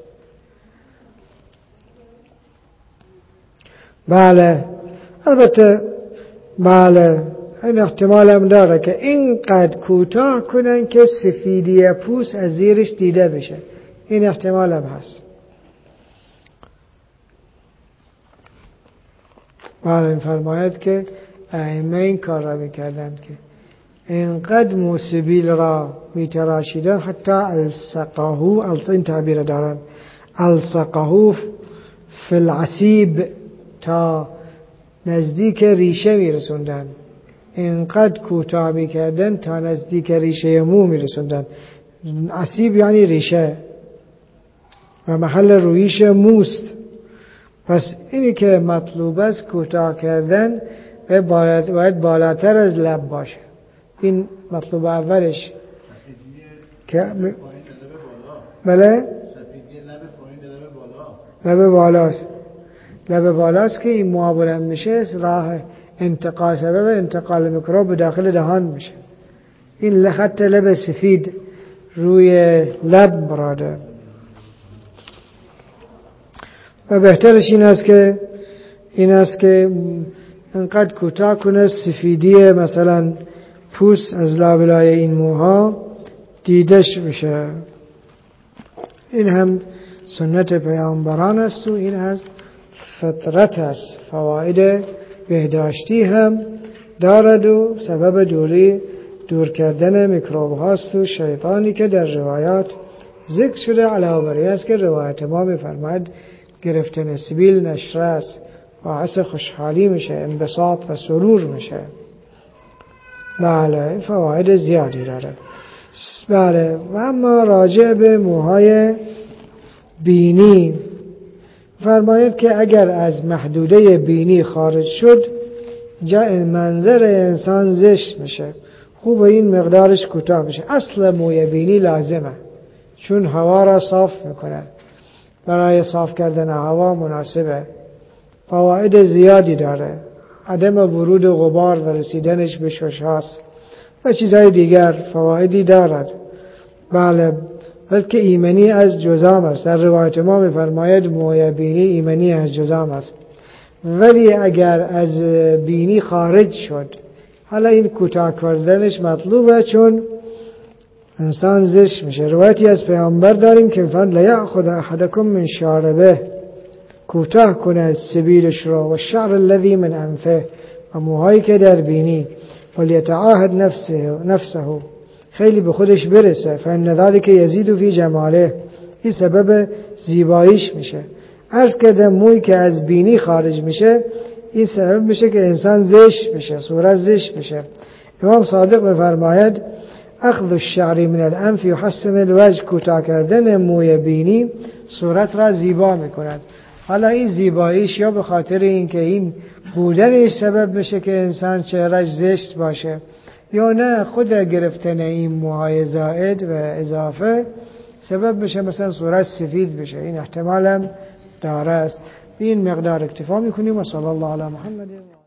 بله، البته بله این احتمال هم داره که اینقدر کوتاه کنن که سفیدی پوست از زیرش دیده بشه، این احتمال هم هست. بله، این فرماید که ائمه این کار را میکردن که اینقدر موسبیل را میتراشیدن حتی السقاهو، این تعبیر دارن، السقاهو فی العصیب، تا نزدیک ریشه میرسوندن. اینقدر کوتاه میکردن تا نزدیک ریشه مو میرسوندن. عصیب یعنی ریشه و محل رویش موست. پس اینی که مطلوب است کوتاه کردن و باید بالاتر از لب باشه، این مطلوب اولش که بله لب بالاست، لب بالاست که این موها بلند میشه، راه انتقال، سبب انتقال میکروب به داخل دهان میشه. این خط لب سفید روی لب مراده. و بهترش این است که این است که انقدر کوتاه کنه سفیدی مثلا پوست از لابلای این موها دیدش بشه. این هم سنت پیامبران است و این از فطرت است، فواید بهداشتی هم دارد و سبب دوری دور کردن میکروب هاست و شیطانی که در روایات ذکر شده. علاوه بر این است که روایت ما می‌فرماید گرفتن سبیل نشره است، باعث خوشحالی میشه، انبساط و سرور میشه. بله، فواید زیادی داره. بله، و اما راجع به موهای بینی فرماید که اگر از محدوده بینی خارج شد جا منظر انسان زشت میشه، خوب این مقدارش کوتاه بشه. اصل موی بینی لازمه چون هوا را صاف میکنه، برای صاف کردن هوا مناسبه، فواید زیادی داره، عدم ورود غبار و رسیدنش به ششاست و چیزهای دیگر فوایدی دارد. بله، بلکه ایمنی از جذام است. در روایت ما می‌فرماید موی بینی ایمنی از جذام است. ولی اگر از بینی خارج شد، حالا این کوتاه کردنش مطلوبه چون انسان زشت میشه. روایتی از پیامبر داریم که فرمود لیأخذ احدکم من شاربه، کوتاه کنه از سبیلش را، و الشعر الذی من انفه، و موهایی که در بینی، ولیتعاهد نفسه نفسه، خیلی به خودش برسه. فإن ذلک یزید فی جماله، این سبب زیباییش میشه. عرض کردم موی که از بینی خارج میشه این سبب میشه که انسان زشت بشه، صورت زشت بشه. امام صادق میفرماید اخذ الشعر من الانف یحسن الوجه، کوتاه کردن موی بینی صورت را زیبا میکند. حالا این زیباییش یا به خاطر اینکه این بودنش سبب میشه که انسان چهرهش زشت باشه، یا نه خود گرفتن این موهای زائد و اضافه سبب میشه مثلا صورت سفید بشه. این احتمالم داره است. این مقدار اکتفا میکنیم و صلی الله علی محمد.